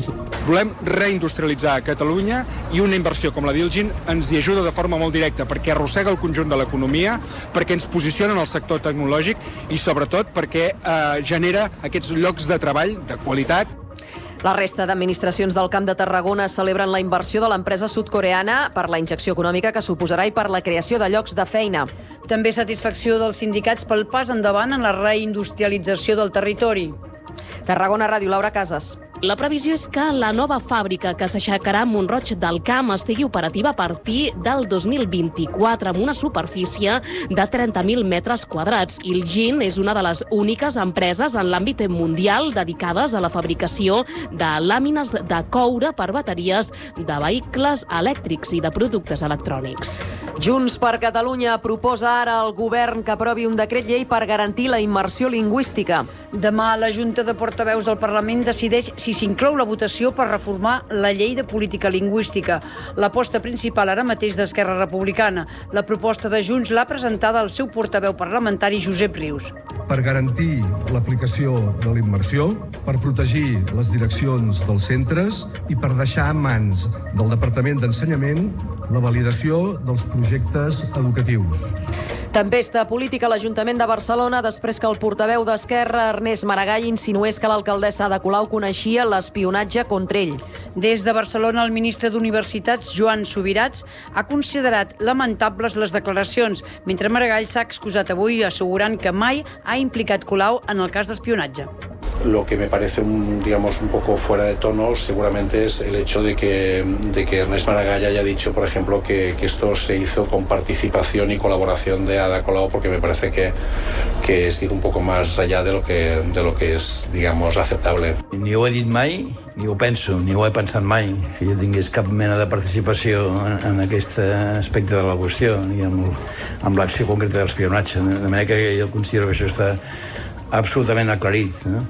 [SPEAKER 6] Volem reindustrialitzar Catalunya i una inversió com la d'Iljin ens hi ajuda de forma molt directa perquè arrossega el conjunt de l'economia, perquè ens posiciona en el sector tecnològic i sobretot perquè eh, genera aquests llocs de treball de qualitat.
[SPEAKER 4] La resta d'administracions del Camp de Tarragona celebren la inversió de l'empresa sud-coreana per la injecció econòmica que suposarà i per la creació de llocs de feina.
[SPEAKER 1] També satisfacció dels sindicats pel pas endavant en la reindustrialització del territori.
[SPEAKER 4] Tarragona Ràdio, Laura Casas.
[SPEAKER 16] La previsió és que la nova fàbrica que s'aixecarà a Mont-roig del Camp estigui operativa a partir del dos mil vint-i-quatre amb una superfície de trenta mil metres quadrats. Iljin és una de les úniques empreses en l'àmbit mundial dedicades a la fabricació de làmines de coure per bateries de vehicles elèctrics i de productes electrònics.
[SPEAKER 4] Junts per Catalunya proposa ara al govern que aprovi un decret llei per garantir la immersió lingüística.
[SPEAKER 1] Demà la Junta de Portaveus del Parlament decideix si s'inclou la votació per reformar la llei de política lingüística. L'aposta principal ara mateix d'Esquerra Republicana. La proposta de Junts l'ha presentada el seu portaveu parlamentari Josep Rius.
[SPEAKER 17] Per garantir l'aplicació de la immersió, per protegir les direccions dels centres i per deixar en mans del Departament d'Ensenyament la validació dels projectes educatius.
[SPEAKER 4] Tempesta política a l'Ajuntament de Barcelona després que el portaveu d'Esquerra, Ernest Maragall, insinués que l'alcaldessa Ada Colau coneixia l'espionatge contra ell.
[SPEAKER 1] Des de Barcelona, el ministre d'Universitats, Joan Subirats, ha considerat lamentables les declaracions, mentre Maragall s'ha excusat avui assegurant que mai ha implicat Colau en el cas d'espionatge.
[SPEAKER 7] Lo que me parece un, digamos, un poco fuera de tono seguramente es el hecho de que, de que Ernest Maragall haya dicho, por ejemplo, que, que esto se hizo con participación y colaboración de Ada Colau, porque me parece que, que es ir un poco más allá de lo que, de lo que es, digamos, aceptable.
[SPEAKER 8] Ni ho he dit mai, ni ho penso, ni ho he pensat mai, que jo tingués cap mena de participació en, en aquest aspecte de la qüestió, i amb, amb l'acció concreta de l'espionatge. De manera que jo considero que això està absolutament aclarit, no?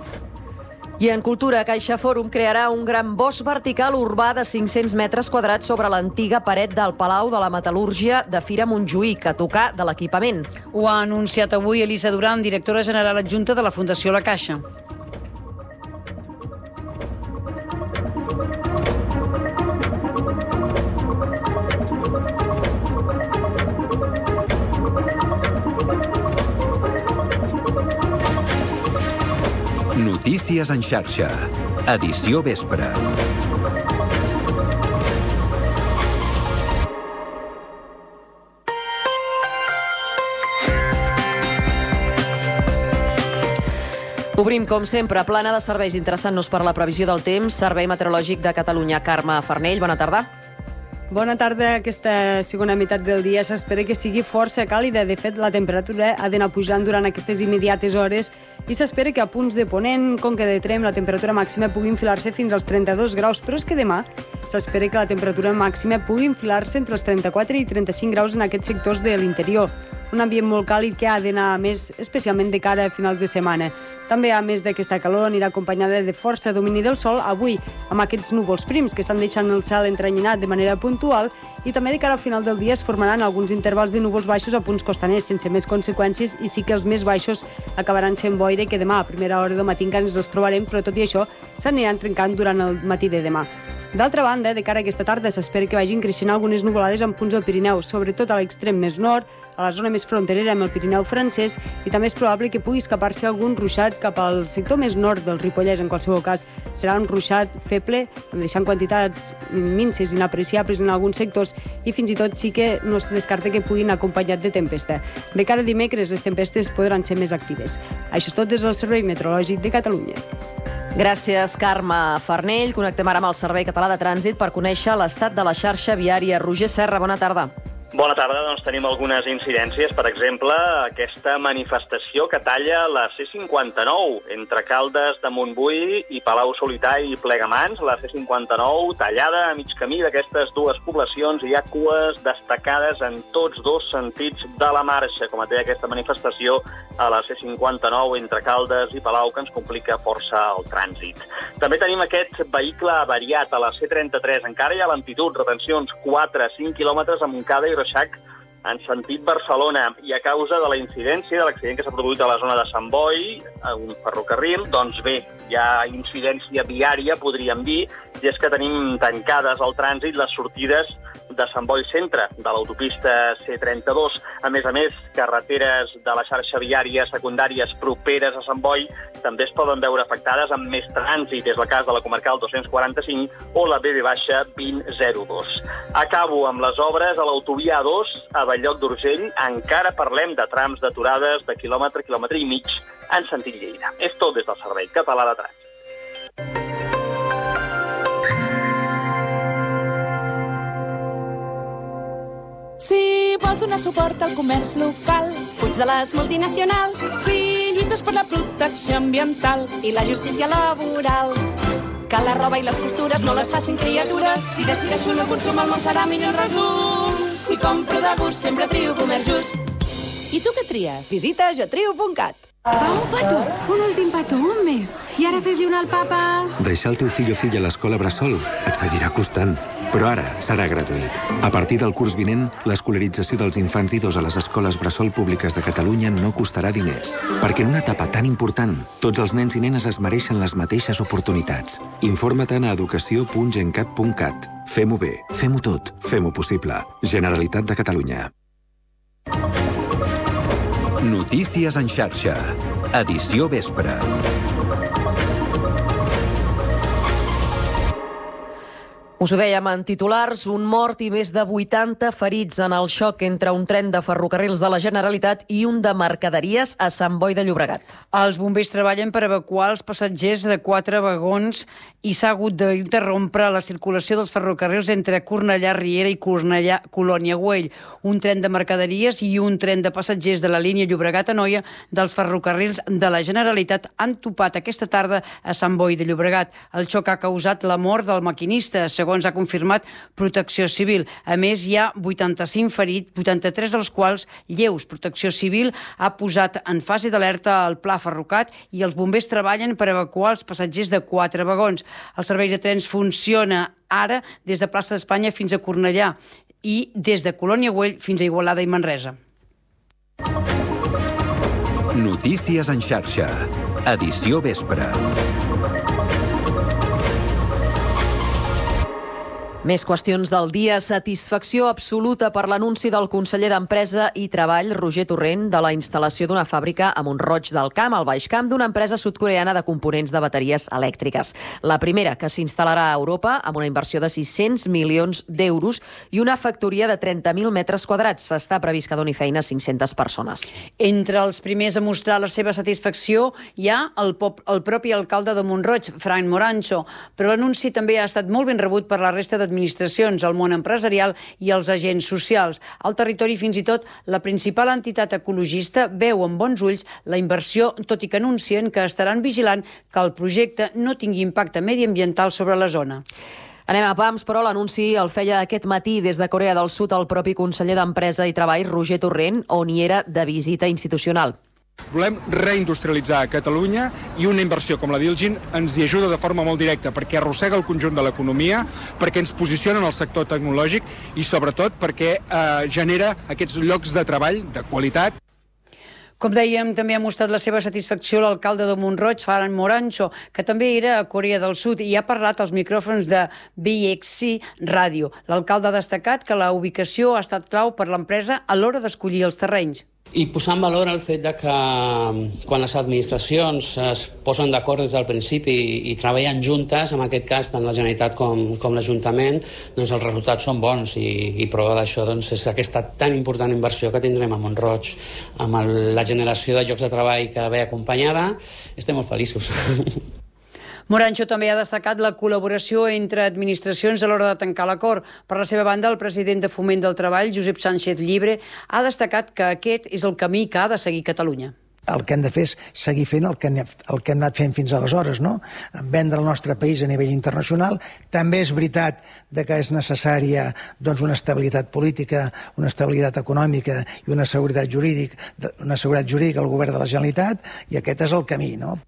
[SPEAKER 4] I en cultura, Caixa Fòrum crearà un gran bosc vertical urbà de cinc-cents metres quadrats sobre l'antiga paret del Palau de la Metal·lúrgia de Fira Montjuïc, a tocar de l'equipament.
[SPEAKER 1] Ho ha anunciat avui Elisa Duran, directora general adjunta de la Fundació La Caixa.
[SPEAKER 10] Notícies en xarxa. Edició vespre.
[SPEAKER 4] Obrim, com sempre, plana de serveis interessant-nos per la previsió del temps. Servei Meteorològic de Catalunya, Carme Farnell, bona tarda.
[SPEAKER 18] Bona tarda. Aquesta segona meitat del dia s'espera que sigui força càlida. De fet, la temperatura ha d'anar pujant durant aquestes immediates hores i s'espera que a punts de Ponent, Conca de Tremp, la temperatura màxima pugui enfilar-se fins als trenta-dos graus, però és que demà s'espera que la temperatura màxima pugui enfilar-se entre els trenta-quatre i trenta-cinc graus en aquests sectors de l'interior. Un ambient molt càlid que ha d'anar més, especialment de cara a finals de setmana. També, a més d'aquesta calor, anirà acompanyada de força domini del sol avui, amb aquests núvols prims que estan deixant el cel entrenyinat de manera puntual, i també de cara al final del dia es formaran alguns intervals de núvols baixos a punts costaners, sense més conseqüències, i sí que els més baixos acabaran sent boira, que demà a primera hora del matí encara ens els trobarem, però tot i això s'aniran trencant durant el matí de demà. D'altra banda, de cara a aquesta tarda s'espera que vagin creixent algunes nuvolades en punts del Pirineu, sobretot a l'extrem més nord, a la zona més fronterera amb el Pirineu francès, i també és probable que pugui escapar-se algun ruixat cap al sector més nord del Ripollès. En qualsevol cas, serà un ruixat feble, deixant quantitats minces, inapreciables en alguns sectors, i fins i tot sí que no es descarta que puguin acompanyar de tempesta. De cara a dimecres, les tempestes podran ser més actives. Això és tot des del Servei Meteorològic de Catalunya.
[SPEAKER 4] Gràcies, Carme Farnell. Connectem ara amb el Servei Català de Trànsit per conèixer l'estat de la xarxa viària. Roger Serra, bona tarda.
[SPEAKER 11] Bona tarda, doncs tenim algunes incidències. Per exemple, aquesta manifestació que talla la C cinquanta-nou entre Caldes de Montbui i Palau-solità i Plegamans. La C cinquanta-nou tallada a mig camí d'aquestes dues poblacions. Hi ha cues destacades en tots dos sentits de la marxa, com et deia, aquesta manifestació a la C cinquanta-nou entre Caldes i Palau, que ens complica força el trànsit. També tenim aquest vehicle avariat a la C trenta-tres. Encara hi ha lentitud, retencions quatre a cinc quilòmetres a Montcada i Reixac en sentit Barcelona, i a causa de la incidència de l'accident que s'ha produït a la zona de Sant Boi, a un ferrocarril, doncs bé, hi ha incidència viària, podríem dir, i és que tenim tancades al trànsit les sortides de Sant Boi Centre, de l'autopista C trenta-dos. A més a més, carreteres de la xarxa viària secundàries properes a Sant Boi també es poden veure afectades amb més trànsit. És el cas de la comarcal dos-cents quaranta-cinc o la B B vint zero dos. Acabo amb les obres a l'autovia A dos a Bell-lloc d'Urgell. Encara parlem de trams d'aturades de quilòmetre, quilòmetre i mig en sentit Lleida. És tot des del Servei Català de Trànsit.
[SPEAKER 19] Si vols donar suport al comerç local,
[SPEAKER 20] fuig de les multinacionals.
[SPEAKER 19] Si lluites per la protecció ambiental
[SPEAKER 20] i la justícia laboral, que la roba i les costures no les facin criatures.
[SPEAKER 19] Si decideixo no consum, el món serà millor en resum. Si compro de gust, sempre trio comerç just. I tu què tries?
[SPEAKER 20] Visita jo trio punt cat.
[SPEAKER 19] Va, un petó, un últim petó, un més. I ara fes-li un al papa.
[SPEAKER 21] Deixar el teu fill o filla a l'escola Bressol et seguirà costant, però ara serà gratuït. A partir del curs vinent, l'escolarització dels infants d'I dos a les escoles Bressol públiques de Catalunya no costarà diners, perquè en una etapa tan important, tots els nens i nenes es mereixen les mateixes oportunitats. Informa-te'n a educació punt gencat punt cat. Fem-ho bé, fem-ho tot, fem-ho possible. Generalitat de Catalunya.
[SPEAKER 10] Notícies en xarxa. Edició vespre.
[SPEAKER 4] Us ho dèiem en titulars, un mort i més de vuitanta ferits en el xoc entre un tren de ferrocarrils de la Generalitat i un de mercaderies a Sant Boi de Llobregat.
[SPEAKER 1] Els bombers treballen per evacuar els passatgers de quatre vagons i s'ha hagut d'interrompre la circulació dels ferrocarrils entre Cornellà Riera i Cornellà Colònia Güell. Un tren de mercaderies i un tren de passatgers de la línia Llobregat-Anoia dels ferrocarrils de la Generalitat han topat aquesta tarda a Sant Boi de Llobregat. El xoc ha causat la mort del maquinista, segons ha confirmat Protecció Civil. A més, hi ha vuitanta-cinc ferits, vuitanta-tres dels quals lleus. Protecció Civil ha posat en fase d'alerta el Pla Ferrocat i els bombers treballen per evacuar els passatgers de quatre vagons. El servei de trens funciona ara des de Plaça d'Espanya fins a Cornellà i des de Colònia Güell fins a Igualada i Manresa.
[SPEAKER 10] Notícies en xarxa. Edició vespre.
[SPEAKER 4] Més qüestions del dia. Satisfacció absoluta per l'anunci del conseller d'Empresa i Treball, Roger Torrent, de la instal·lació d'una fàbrica a Mont-roig del Camp, al Baix Camp, d'una empresa sud-coreana de components de bateries elèctriques. La primera, que s'instal·larà a Europa amb una inversió de sis-cents milions d'euros i una factoria de trenta mil metres quadrats. Està previst que doni feina a cinc-centes persones.
[SPEAKER 1] Entre els primers a mostrar la seva satisfacció hi ha el, pop, el propi alcalde de Mont-roig, Frank Morancho, però l'anunci també ha estat molt ben rebut per la resta de administracions, el món empresarial i els agents socials. Al territori, fins i tot, la principal entitat ecologista veu amb bons ulls la inversió, tot i que anuncien que estaran vigilant que el projecte no tingui impacte mediambiental sobre la zona.
[SPEAKER 4] Anem a pams, però l'anunci el feia aquest matí des de Corea del Sud el propi conseller d'Empresa i Treball, Roger Torrent, on hi era de visita institucional.
[SPEAKER 6] Volem reindustrialitzar Catalunya i una inversió com la d'Ilgin ens hi ajuda de forma molt directa perquè arrossega el conjunt de l'economia, perquè ens posiciona en el sector tecnològic i sobretot perquè eh, genera aquests llocs de treball de qualitat.
[SPEAKER 1] Com dèiem, també ha mostrat la seva satisfacció l'alcalde de Mont-roig, Ferran Morancho, que també era a Corea del Sud i ha parlat als micròfons de B X C Ràdio. L'alcalde ha destacat que la ubicació ha estat clau per l'empresa a l'hora d'escollir els terrenys.
[SPEAKER 5] I posar en valor el fet de que quan les administracions es posen d'acord des del principi i, i treballen juntes, en aquest cas tant la Generalitat com, com l'Ajuntament, doncs els resultats són bons i, i prova d'això doncs, és aquesta tan important inversió que tindrem a Mont-roig, amb el, la generació de llocs de treball que ve acompanyada. Estem molt feliços.
[SPEAKER 1] Morancho també ha destacat la col·laboració entre administracions a l'hora de tancar l'acord. Per la seva banda, el president de Foment del Treball, Josep Sánchez Llibre, ha destacat que aquest és el camí que ha de seguir Catalunya.
[SPEAKER 2] El que hem de fer és seguir fent el que, el que hem anat fent fins aleshores, no? Vendre el nostre país a nivell internacional. També és veritat de que és necessària doncs, una estabilitat política, una estabilitat econòmica i una seguretat jurídica, una seguretat jurídica al govern de la Generalitat, i aquest és el camí, no?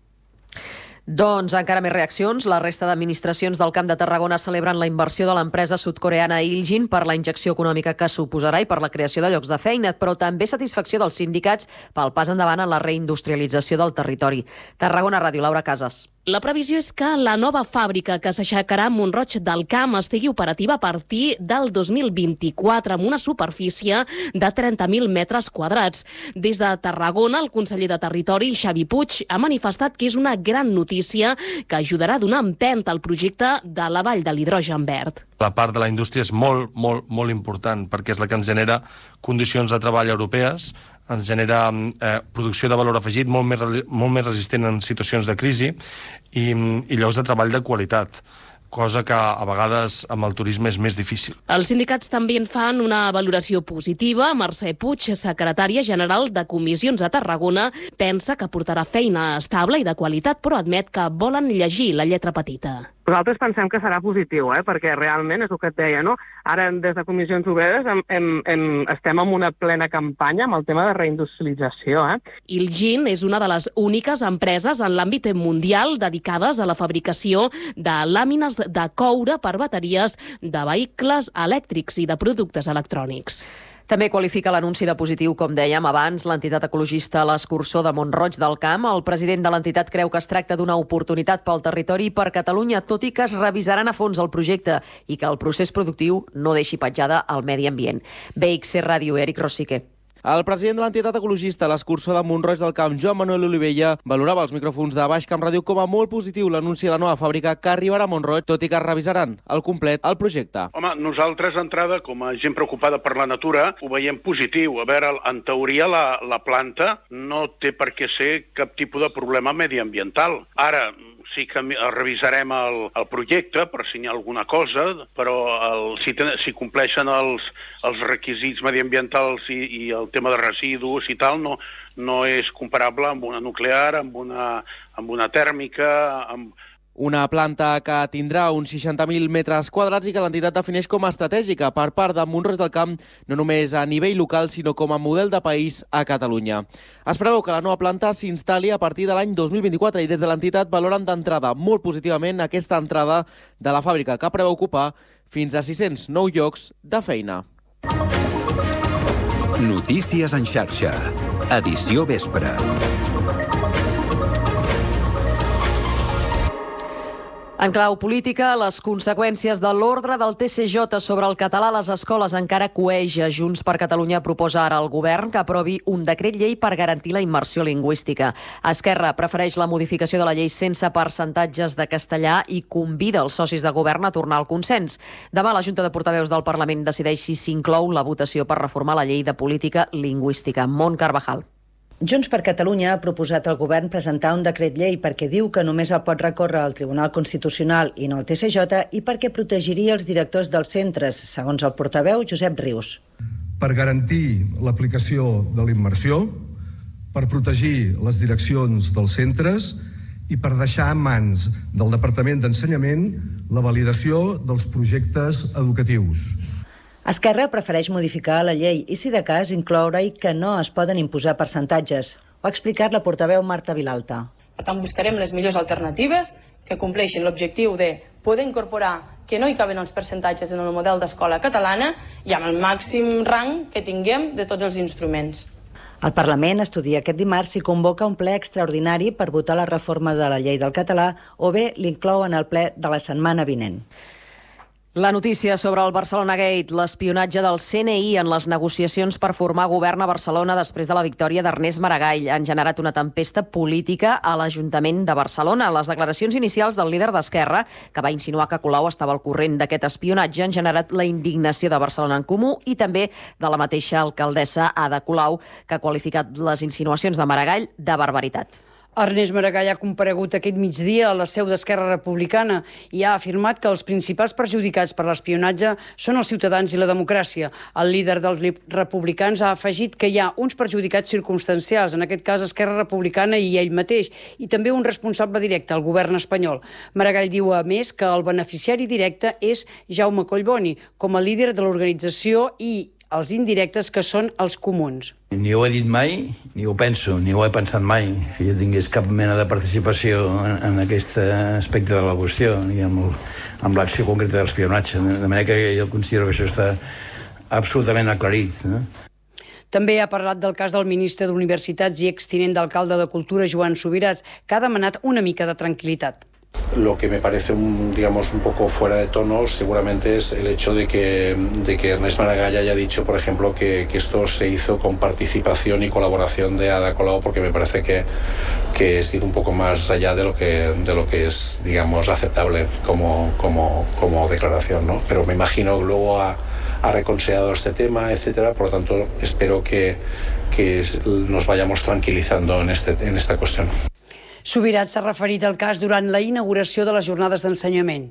[SPEAKER 4] Doncs encara més reaccions. La resta d'administracions del Camp de Tarragona celebren la inversió de l'empresa sud-coreana Ilgin per la injecció econòmica que suposarà i per la creació de llocs de feina, però també satisfacció dels sindicats pel pas endavant en la reindustrialització del territori. Tarragona Ràdio, Laura Casas.
[SPEAKER 16] La previsió és que la nova fàbrica que s'aixecarà a Mont-roig del Camp estigui operativa a partir del dos mil vint-i-quatre amb una superfície de trenta mil metres quadrats. Des de Tarragona, el conseller de Territori, Xavi Puig, ha manifestat que és una gran notícia que ajudarà a donar empenta al projecte de la Vall de l'Hidrogen Verd.
[SPEAKER 3] La part de la indústria és molt, molt, molt important perquè és la que ens genera condicions de treball europees, ens genera eh, producció de valor afegit molt més, molt més resistent en situacions de crisi i, i llocs de treball de qualitat, cosa que a vegades amb el turisme és més difícil.
[SPEAKER 16] Els sindicats també en fan una valoració positiva. Mercè Puig, secretària general de Comissions de Tarragona, pensa que portarà feina estable i de qualitat, però admet que volen llegir la lletra petita.
[SPEAKER 22] Nosaltres pensem que serà positiu, eh? Perquè realment és el que et deia, no? Ara, des de Comissions Obreres, hem, hem, hem, estem en una plena campanya amb el tema de reindustrialització. Eh?
[SPEAKER 16] Ilgin és una de les úniques empreses en l'àmbit mundial dedicades a la fabricació de làmines de coure per bateries de vehicles elèctrics i de productes electrònics.
[SPEAKER 4] També qualifica l'anunci de positiu, com dèiem abans, l'entitat ecologista L'Escurçó de Mont-roig del Camp. El president de l'entitat creu que es tracta d'una oportunitat pel territori i per Catalunya, tot i que es revisaran a fons el projecte i que el procés productiu no deixi petjada al medi ambient. B X C Ràdio, Eric Rosique.
[SPEAKER 23] El president de l'entitat ecologista L'Escurçó de Mont-roig del Camp, Joan Manuel Olivella, valorava els micròfons de Baix Camp Ràdio com a molt positiu l'anunci de la nova fàbrica que arribarà a Mont-roig, tot i que revisaran al complet el projecte.
[SPEAKER 24] Home, nosaltres d'entrada, com a gent preocupada per la natura, ho veiem positiu. A veure, en teoria la, la planta no té per què ser cap tipus de problema mediambiental. Ara, sí que revisarem el, el projecte per si hi ha alguna cosa, però el, si, ten, si compleixen els, els requisits mediambientals i, i el tema de residus i tal, no, no és comparable amb una nuclear, amb una, amb una tèrmica, amb...
[SPEAKER 23] Una planta que tindrà uns seixanta mil metres quadrats i que l'entitat defineix com a estratègica per part de Mont-roig del Camp, no només a nivell local, sinó com a model de país a Catalunya. Es preveu que la nova planta s'instal·li a partir de l'any dos mil vint-i-quatre i des de l'entitat valoren d'entrada molt positivament aquesta entrada de la fàbrica, que preveu ocupar fins a sis-cents nou llocs de feina.
[SPEAKER 10] Notícies en xarxa. Edició vespre.
[SPEAKER 4] En clau política, les conseqüències de l'ordre del T C J sobre el català a les escoles encara cueja. Junts per Catalunya proposa ara al govern que aprovi un decret llei per garantir la immersió lingüística. Esquerra prefereix la modificació de la llei sense percentatges de castellà i convida els socis de govern a tornar al consens. Demà la Junta de Portaveus del Parlament decideix si s'inclou la votació per reformar la llei de política lingüística. Mont Carvajal.
[SPEAKER 25] Junts per Catalunya ha proposat al govern presentar un decret llei perquè diu que només el pot recórrer al Tribunal Constitucional i no al T C J i perquè protegiria els directors dels centres, segons el portaveu Josep Rius.
[SPEAKER 17] Per garantir l'aplicació de la immersió, per protegir les direccions dels centres i per deixar en mans del Departament d'Ensenyament la validació dels projectes educatius.
[SPEAKER 25] Esquerra prefereix modificar la llei i, si de cas, incloure-hi que no es poden imposar percentatges. Ho ha explicat la portaveu Marta Vilalta.
[SPEAKER 9] Per tant, buscarem les millors alternatives que compleixin l'objectiu de poder incorporar que no hi caben els percentatges en el model d'escola catalana i amb el màxim rang que tinguem de tots els instruments.
[SPEAKER 25] El Parlament estudia aquest dimarts si convoca un ple extraordinari per votar la reforma de la llei del català o bé l'inclou en el ple de la setmana vinent.
[SPEAKER 4] La notícia sobre el Barcelona Gate, l'espionatge del C N I en les negociacions per formar govern a Barcelona després de la victòria d'Ernest Maragall han generat una tempesta política a l'Ajuntament de Barcelona. Les declaracions inicials del líder d'Esquerra, que va insinuar que Colau estava al corrent d'aquest espionatge, han generat la indignació de Barcelona en Comú i també de la mateixa alcaldessa Ada Colau, que ha qualificat les insinuacions de Maragall de barbaritat.
[SPEAKER 1] Ernest Maragall ha comparegut aquest migdia a la seu d'Esquerra Republicana i ha afirmat que els principals perjudicats per l'espionatge són els ciutadans i la democràcia. El líder dels republicans ha afegit que hi ha uns perjudicats circumstancials, en aquest cas Esquerra Republicana i ell mateix, i també un responsable directe, el govern espanyol. Maragall diu, a més, que el beneficiari directe és Jaume Collboni, com a líder de l'organització, i els indirectes, que són els comuns.
[SPEAKER 8] Ni ho he dit mai, ni ho penso, ni ho he pensat mai, que jo tingués cap mena de participació en, en aquest aspecte de la qüestió i amb, amb l'acció concreta de l'espionatge. De manera que jo considero que això està absolutament aclarit. No?
[SPEAKER 1] També ha parlat del cas del ministre d'Universitats i extinent d'alcalde de Cultura, Joan Subirats, que ha demanat una mica de tranquil·litat.
[SPEAKER 7] Lo que me parece un, digamos, un poco fuera de tono seguramente es el hecho de que, de que Ernest Maragall haya dicho, por ejemplo, que, que esto se hizo con participación y colaboración de Ada Colau, porque me parece que, que es ir un poco más allá de lo que, de lo que es, digamos, aceptable como, como, como declaración, ¿no? Pero me imagino que luego ha, ha reconsiderado este tema, etcétera. Por lo tanto, espero que, que nos vayamos tranquilizando en, este, en esta cuestión.
[SPEAKER 1] Subirats s'ha referit al cas durant la inauguració de les jornades d'ensenyament.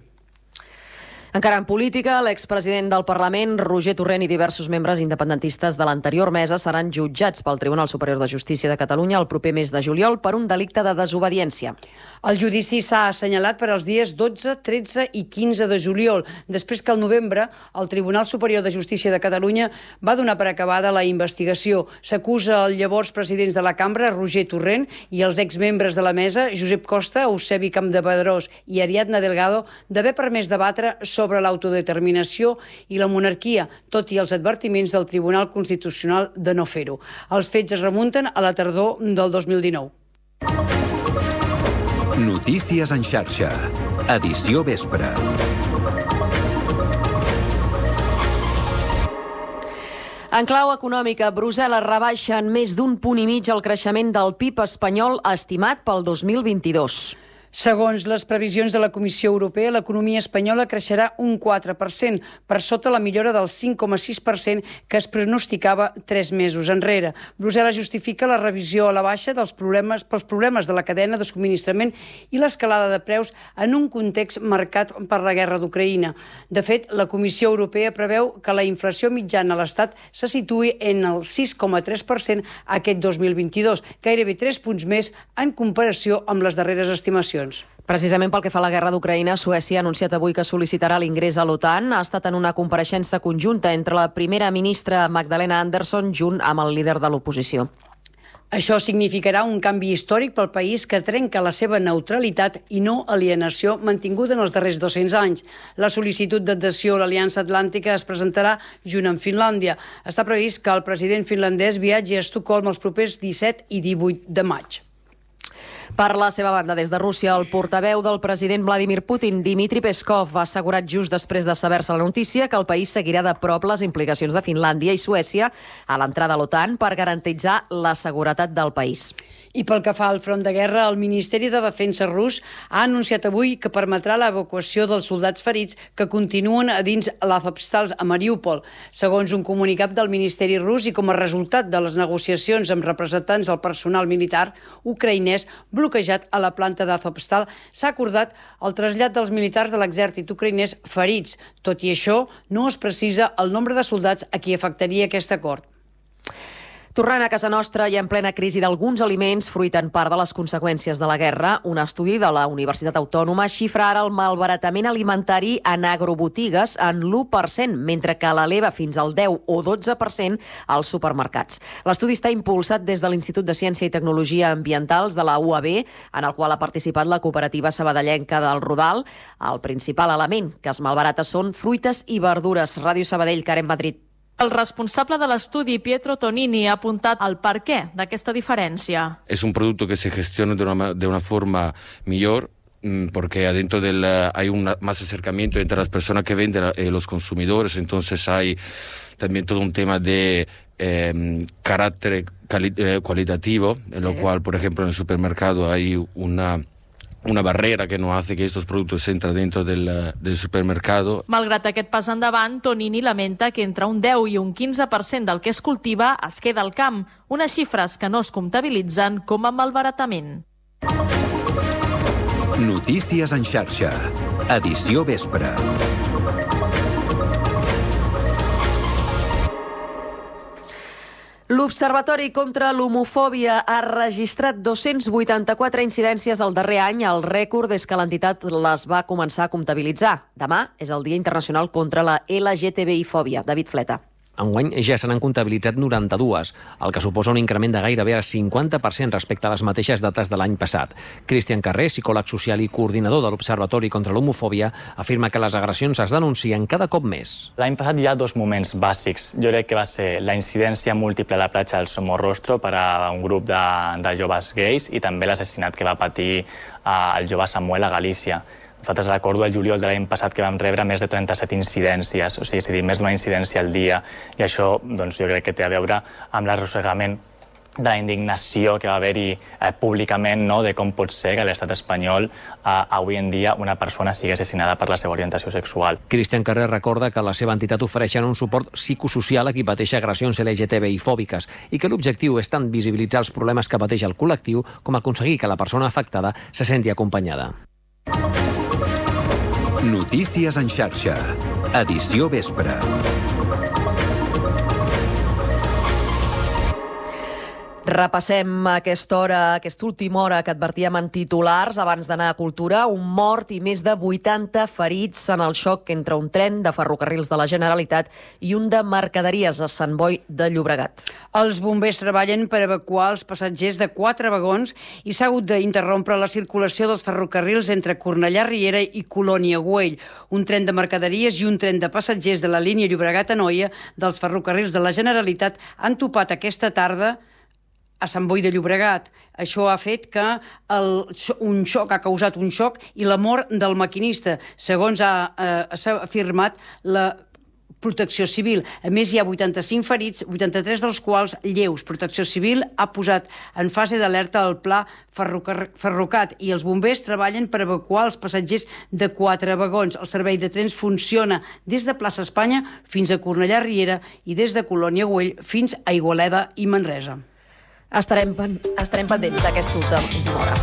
[SPEAKER 4] Encara en política, l'expresident del Parlament, Roger Torrent, i diversos membres independentistes de l'anterior mesa seran jutjats pel Tribunal Superior de Justícia de Catalunya el proper mes de juliol per un delicte de desobediència.
[SPEAKER 1] El judici s'ha assenyalat per als dies dotze, tretze i quinze de juliol, després que al novembre el Tribunal Superior de Justícia de Catalunya va donar per acabada la investigació. S'acusa el llavors presidents de la cambra, Roger Torrent, i els exmembres de la mesa, Josep Costa, Eusebi Campdepadrós i Ariadna Delgado, d'haver permès debatre sobre sobre l'autodeterminació i la monarquia, tot i els advertiments del Tribunal Constitucional de no fer-ho. Els fets es remunten a la tardor del dos mil dinou.
[SPEAKER 10] Notícies en xarxa. Edició vespre.
[SPEAKER 4] En clau econòmica, Brussel·les rebaixa en més d'un punt i mig el creixement del P I B espanyol estimat pel dos mil vint-i-dos.
[SPEAKER 1] Segons les previsions de la Comissió Europea, l'economia espanyola creixerà un quatre per cent, per sota la millora del cinc coma sis per cent que es pronosticava tres mesos enrere. Brussel·les justifica la revisió a la baixa dels problemes, pels problemes de la cadena de subministrament i l'escalada de preus en un context marcat per la guerra d'Ucraïna. De fet, la Comissió Europea preveu que la inflació mitjana a l'Estat se situï en el sis coma tres per cent aquest dos mil vint-i-dos, gairebé tres punts més en comparació amb les darreres estimacions.
[SPEAKER 4] Precisament pel que fa a la guerra d'Ucraïna, Suècia ha anunciat avui que sol·licitarà l'ingrés a l'OTAN. Ha estat en una compareixença conjunta entre la primera ministra Magdalena Andersson junt amb el líder de l'oposició.
[SPEAKER 1] Això significarà un canvi històric pel país que trenca la seva neutralitat i no alienació mantinguda en els darrers dos-cents anys. La sol·licitud d'adhesió a l'Aliança Atlàntica es presentarà junt amb Finlàndia. Està previst que el president finlandès viatgi a Estocolm els propers disset i divuit de maig.
[SPEAKER 4] Per la seva banda, des de Rússia, el portaveu del president Vladimir Putin, Dmitry Peskov, ha assegurat just després de saber-se la notícia que el país seguirà de prop les implicacions de Finlàndia i Suècia a l'entrada a l'OTAN per garantitzar la seguretat del país.
[SPEAKER 1] I pel que fa al front de guerra, el Ministeri de Defensa rus ha anunciat avui que permetrà l'evacuació dels soldats ferits que continuen a dins l'Azovstal a Mariúpol. Segons un comunicat del Ministeri rus i com a resultat de les negociacions amb representants del personal militar ucraïnès bloquejat a la planta d'Azovstal, s'ha acordat el trasllat dels militars de l'exèrcit ucraïnès ferits. Tot i això, no es precisa el nombre de soldats a qui afectaria aquest acord.
[SPEAKER 4] Tornant a casa nostra i en plena crisi d'alguns aliments, fruit en part de les conseqüències de la guerra, un estudi de la Universitat Autònoma xifra ara el malbaratament alimentari en agrobotigues en l'u per cent, mentre que l'eleva fins al deu o dotze per cent als supermercats. L'estudi està impulsat des de l'Institut de Ciència i Tecnologia Ambientals de la U A B, en el qual ha participat la cooperativa sabadellenca del Rodal. El principal element que es malbarata són fruites i verdures. Ràdio Sabadell, Karen Madrid.
[SPEAKER 12] El responsable de l'estudi, Pietro Tonini, ha apuntat el per què d'aquesta diferència.
[SPEAKER 13] Es un producto que se gestiona de una, de una forma mejor, porque adentro del, hay un más acercamiento entre las personas que venden y los consumidores, entonces hay también todo un tema de eh, carácter cali, eh, cualitativo, en lo sí. cual, por ejemplo, en el supermercado hay una... una barrera que no hace que estos productos entren dentro del, del supermercado.
[SPEAKER 12] Malgrat aquest pas endavant, Tonini lamenta que entre un deu i un quinze per cent del que es cultiva es queda al camp, unes xifres que no es comptabilitzen com a malbaratament.
[SPEAKER 10] Notícies en xarxa. Edició vespre.
[SPEAKER 4] L'Observatori contra l'Homofòbia ha registrat dos-cents vuitanta-quatre incidències el darrer any, el rècord des que l'entitat les va començar a comptabilitzar. Demà és el Dia Internacional contra la L G T B I-fòbia. David Fleta.
[SPEAKER 14] Enguany ja se n'han comptabilitzat noranta-dues, el que suposa un increment de gairebé el cinquanta per cent respecte a les mateixes dates de l'any passat. Cristian Carré, psicòleg social i coordinador de l'Observatori contra l'Homofòbia, afirma que les agressions es denuncien cada cop més.
[SPEAKER 15] L'any passat hi ha dos moments bàsics. Jo crec que va ser la incidència múltiple a la platja del Somorrostro per a un grup de, de joves gais i també l'assassinat que va patir uh, el jove Samuel a Galícia. Nosaltres recordo el juliol de l'any passat que vam rebre més de trenta-set incidències, o sigui, és a dir, més d'una incidència al dia. I això, doncs, jo crec que té a veure amb l'arrossegament de la indignació que va haver-hi eh, públicament, no?, de com pot ser que a l'estat espanyol eh, avui en dia una persona sigui assassinada per la seva orientació sexual.
[SPEAKER 14] Cristian Carrer recorda que la seva entitat ofereixen un suport psicosocial a qui pateix agressions L G T B I fòbiques i que l'objectiu és tant visibilitzar els problemes que pateix el col·lectiu com aconseguir que la persona afectada se senti acompanyada.
[SPEAKER 10] Notícies en xarxa. Edició vespre.
[SPEAKER 4] Repassem aquesta hora, aquesta última hora que advertíem en titulars abans d'anar a Cultura. Un mort i més de vuitanta ferits en el xoc entre un tren de ferrocarrils de la Generalitat i un de mercaderies a Sant Boi de Llobregat.
[SPEAKER 1] Els bombers treballen per evacuar els passatgers de quatre vagons i s'ha hagut d'interrompre la circulació dels ferrocarrils entre Cornellà Riera i Colònia Güell. Un tren de mercaderies i un tren de passatgers de la línia Llobregat-Anoia dels ferrocarrils de la Generalitat han topat aquesta tarda a Sant Boi de Llobregat. Això ha fet que el, un xoc ha causat un xoc i la mort del maquinista, segons ha, eh, s'ha afirmat la Protecció Civil. A més, hi ha vuitanta-cinc ferits, vuitanta-tres dels quals lleus. Protecció Civil ha posat en fase d'alerta el pla Ferrocat i els bombers treballen per evacuar els passatgers de quatre vagons. El servei de trens funciona des de Plaça Espanya fins a Cornellà Riera i des de Colònia Güell fins a Igualeda i Manresa.
[SPEAKER 4] Estarem, estarem pendents d'aquesta última hora.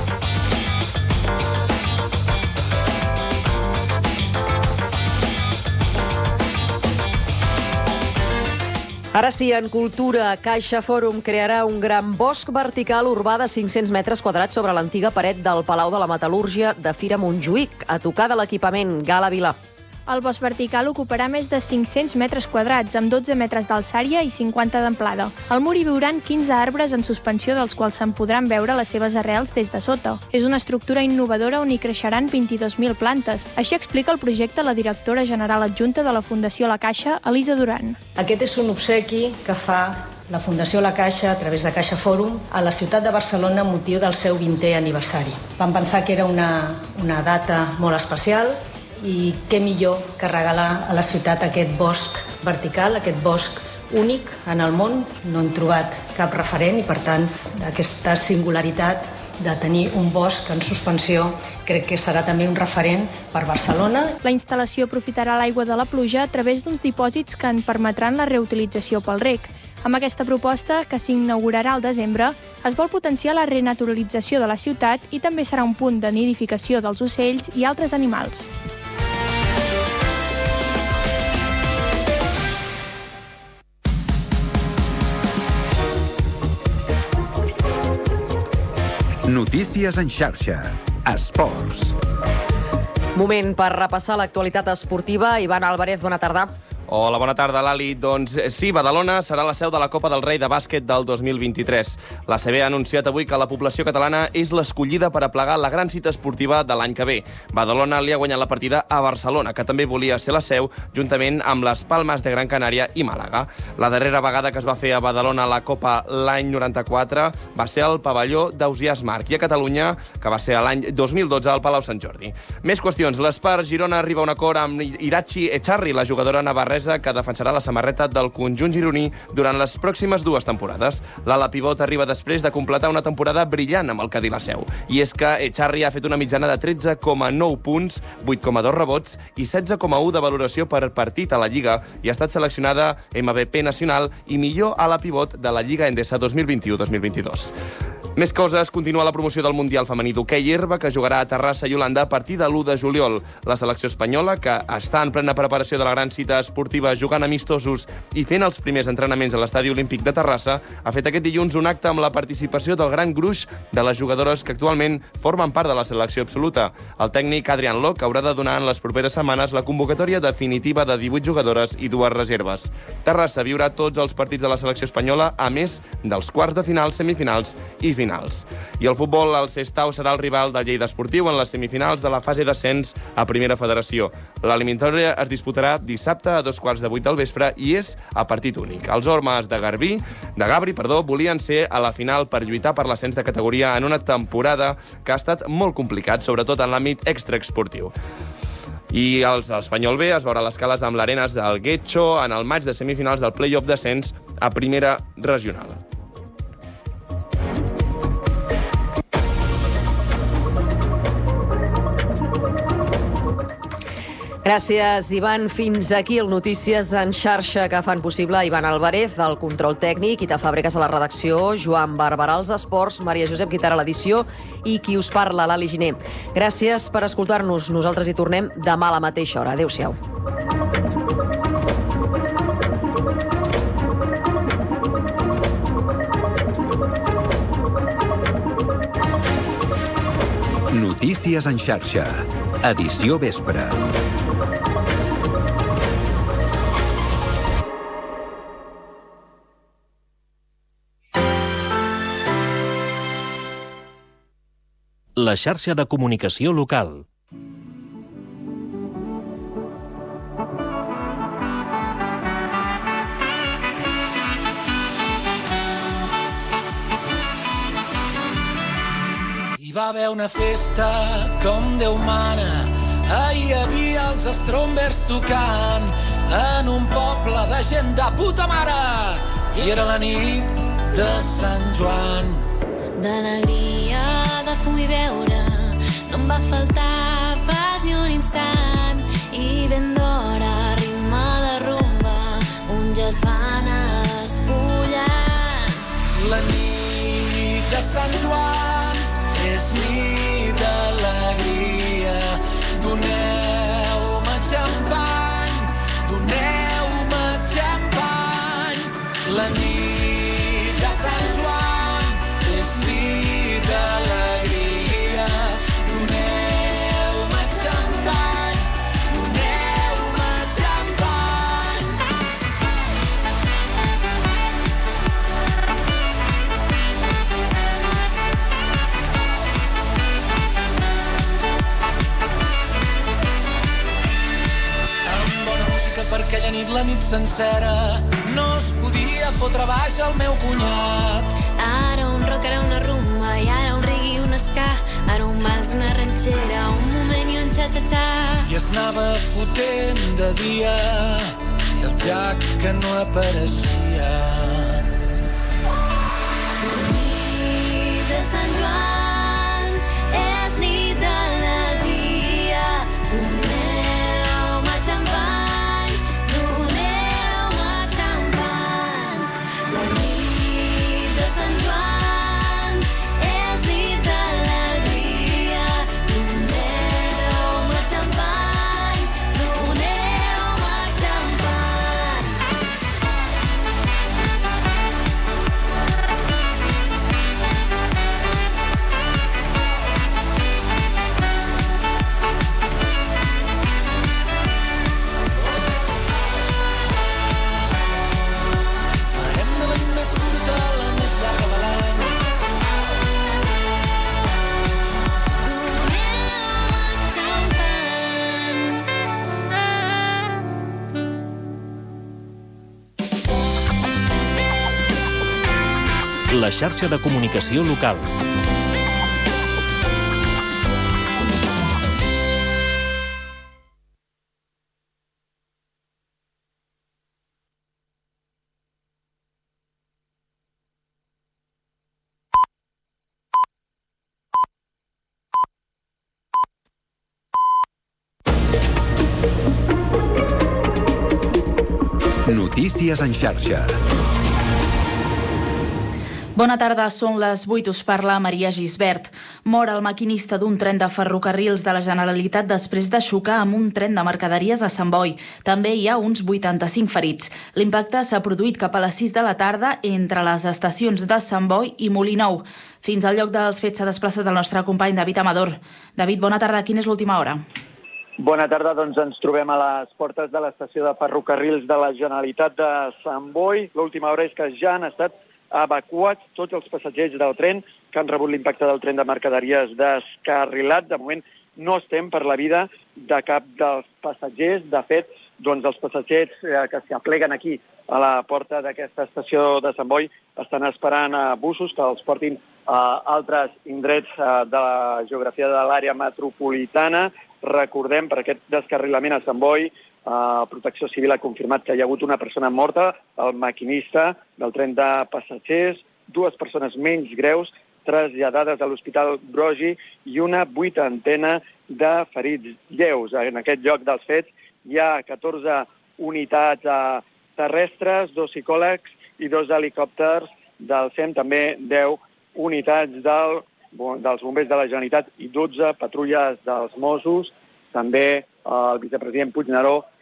[SPEAKER 4] Ara sí, en cultura, Caixa Fòrum crearà un gran bosc vertical urbà de cinc-cents metres quadrats sobre l'antiga paret del Palau de la Metal·lúrgia de Fira Montjuïc, a tocar de l'equipament. Gala Vilà.
[SPEAKER 18] El bosc vertical ocuparà més de cinc-cents metres quadrats, amb dotze metres d'alçària i cinquanta d'amplada. Al mur hi viuran quinze arbres en suspensió, dels quals se'n podran veure les seves arrels des de sota. És una estructura innovadora on hi creixeran vint-i-dos mil plantes. Així explica el projecte la directora general adjunta de la Fundació La Caixa, Elisa Duran.
[SPEAKER 26] Aquest és un obsequi que fa la Fundació La Caixa, a través de Caixa Fòrum, a la ciutat de Barcelona amb motiu del seu vintè aniversari. Vam pensar que era una, una data molt especial i què millor que regalar a la ciutat aquest bosc vertical, aquest bosc únic en el món. No hem trobat cap referent i, per tant, aquesta singularitat de tenir un bosc en suspensió crec que serà també un referent per Barcelona.
[SPEAKER 18] La instal·lació aprofitarà l'aigua de la pluja a través d'uns dipòsits que en permetran la reutilització pel reg. Amb aquesta proposta, que s'inaugurarà al desembre, es vol potenciar la renaturalització de la ciutat i també serà un punt de nidificació dels ocells i altres animals.
[SPEAKER 10] Notícies en xarxa. Esports.
[SPEAKER 4] Moment per repassar l'actualitat esportiva. Ivan Álvarez, bona tarda.
[SPEAKER 5] Hola, bona tarda, Lali. Doncs sí, Badalona serà la seu de la Copa del Rei de bàsquet del dos mil vint-i-tres. La C B ha anunciat avui que la població catalana és l'escollida per aplegar la gran cita esportiva de l'any que ve. Badalona li ha guanyat la partida a Barcelona, que també volia ser la seu, juntament amb les Palmes de Gran Canària i Màlaga. La darrera vegada que es va fer a Badalona la Copa l'any noranta-quatre va ser al pavelló d'Ausiàs Marc i a Catalunya, que va ser l'any dos mil dotze al Palau Sant Jordi. Més qüestions. L'Espar Girona arriba a un acord amb Irachi Echarri, la jugadora navarresa que defensarà la samarreta del conjunt gironí durant les pròximes dues temporades. L'ala pivot arriba després de completar una temporada brillant amb el Cadí la Seu. I és que Echarri ha fet una mitjana de tretze coma nou punts, vuit coma dos rebots i setze coma u de valoració per partit a la Lliga i ha estat seleccionada M V P nacional i millor ala pivot de la Lliga Endesa dos mil vint-i-u dos mil vint-i-dos. Més coses, continua la promoció del Mundial Femení d'Hoquei Herba, que jugarà a Terrassa i Holanda a partir de l'u de juliol. La selecció espanyola, que està en plena preparació de la gran cita esportiva jugant amistosos i fent els primers entrenaments a l'Estadi Olímpic de Terrassa, ha fet aquest dilluns un acte amb la participació del gran gruix de les jugadores que actualment formen part de la selecció absoluta. El tècnic Adrián Loc haurà de donar en les properes setmanes la convocatòria definitiva de divuit jugadores i dues reserves. Terrassa viurà tots els partits de la selecció espanyola, a més dels quarts de final, semifinals i finals. finals. I el futbol, el Sestao serà el rival de Lleida Esportiu en les semifinals de la fase d'ascens a Primera Federació. L'eliminatòria es disputarà dissabte a dos quarts de vuit del vespre i és a partit únic. Els homes de Garbí, de Gabri, perdó, volien ser a la final per lluitar per l'ascens de categoria en una temporada que ha estat molt complicat, sobretot en l'àmbit extraesportiu. I els l'Espanyol B es veurà les cales amb l'Arenas del Guecho en el maig de semifinals del play-off d'ascens a Primera Regional.
[SPEAKER 4] Gràcies, Ivan. Fins aquí el Notícies en xarxa que fan possible Ivan Álvarez, el control tècnic, Ita Fàbregas a la redacció, Joan Barberà als esports, Maria Josep Guitar a l'edició i qui us parla, l'Ali Giner. Gràcies per escoltar-nos. Nosaltres hi tornem demà a la mateixa hora. Adéu-siau.
[SPEAKER 10] Notícies en xarxa. Edició vespre.
[SPEAKER 6] La xarxa de comunicació local.
[SPEAKER 11] Hi va haver una festa com Déu mana. Ahir hi havia els Strombers tocant en un poble de gent de puta mare. I era la nit de Sant Joan.
[SPEAKER 19] D'alegria, de fum i beure, no em va faltar pas ni un instant. I ben d'hora, ritme de rumba, un ja es va anar despullant.
[SPEAKER 11] La nit de Sant Joan és nit d'alegria. Doneu-me xampany, doneu-me xampany. La nit de Sant Joan és nit d'alegria. Doneu-me xampany, doneu-me xampany. Amb bona música per aquella nit, la nit sencera, no es podia fotre baix el meu cunyat.
[SPEAKER 19] Ara un rock, ara una rumba, i ara un reggae i un ska. Ara un vals, una ranxera, un moment i un xa-xa-xa.
[SPEAKER 11] I es anava fotent de dia i el Jack que no apareixia.
[SPEAKER 19] Nit de Sant Joan és nit d'alegria. Doneu-me xampany, doneu-me xampany. La nit de Sant Joan és nit d'alegria. Doneu-me xampany, doneu-me xampany.
[SPEAKER 6] La xarxa de comunicació local.
[SPEAKER 10] Notícies en xarxa.
[SPEAKER 2] Bona tarda, són les vuit, us parla Maria Gisbert. Mor el maquinista d'un tren de ferrocarrils de la Generalitat després de xocar amb un tren de mercaderies a Sant Boi. També hi ha uns vuitanta-cinc ferits. L'impacte s'ha produït cap a les sis de la tarda entre les estacions de Sant Boi i Molinou. Fins al lloc dels fets s'ha desplaçat el nostre company David Amador. David, bona tarda, quina és l'última hora?
[SPEAKER 3] Bona tarda, doncs ens trobem a les portes de l'estació de ferrocarrils de la Generalitat de Sant Boi. L'última hora és que ja han estat evacuats tots els passatgers del tren que han rebut l'impacte del tren de mercaderies descarrilat. De moment no estem per la vida de cap dels passatgers. De fet, doncs els passatgers que s'hi apleguen aquí a la porta d'aquesta estació de Sant Boi estan esperant a busos que els portin a altres indrets de la geografia de l'àrea metropolitana. Recordem, per aquest descarrilament a Sant Boi, Uh, Protecció Civil ha confirmat que hi ha hagut una persona morta, el maquinista del tren de passatgers, dues persones menys greus traslladades a l'Hospital Brogi i una vuitantena de ferits lleus. En aquest lloc dels fets hi ha catorze unitats uh, terrestres, dos psicòlegs i dos helicòpters del S E M, també deu unitats del, dels bombers de la Generalitat i dotze patrulles dels Mossos. També uh, el vicepresident Puigneró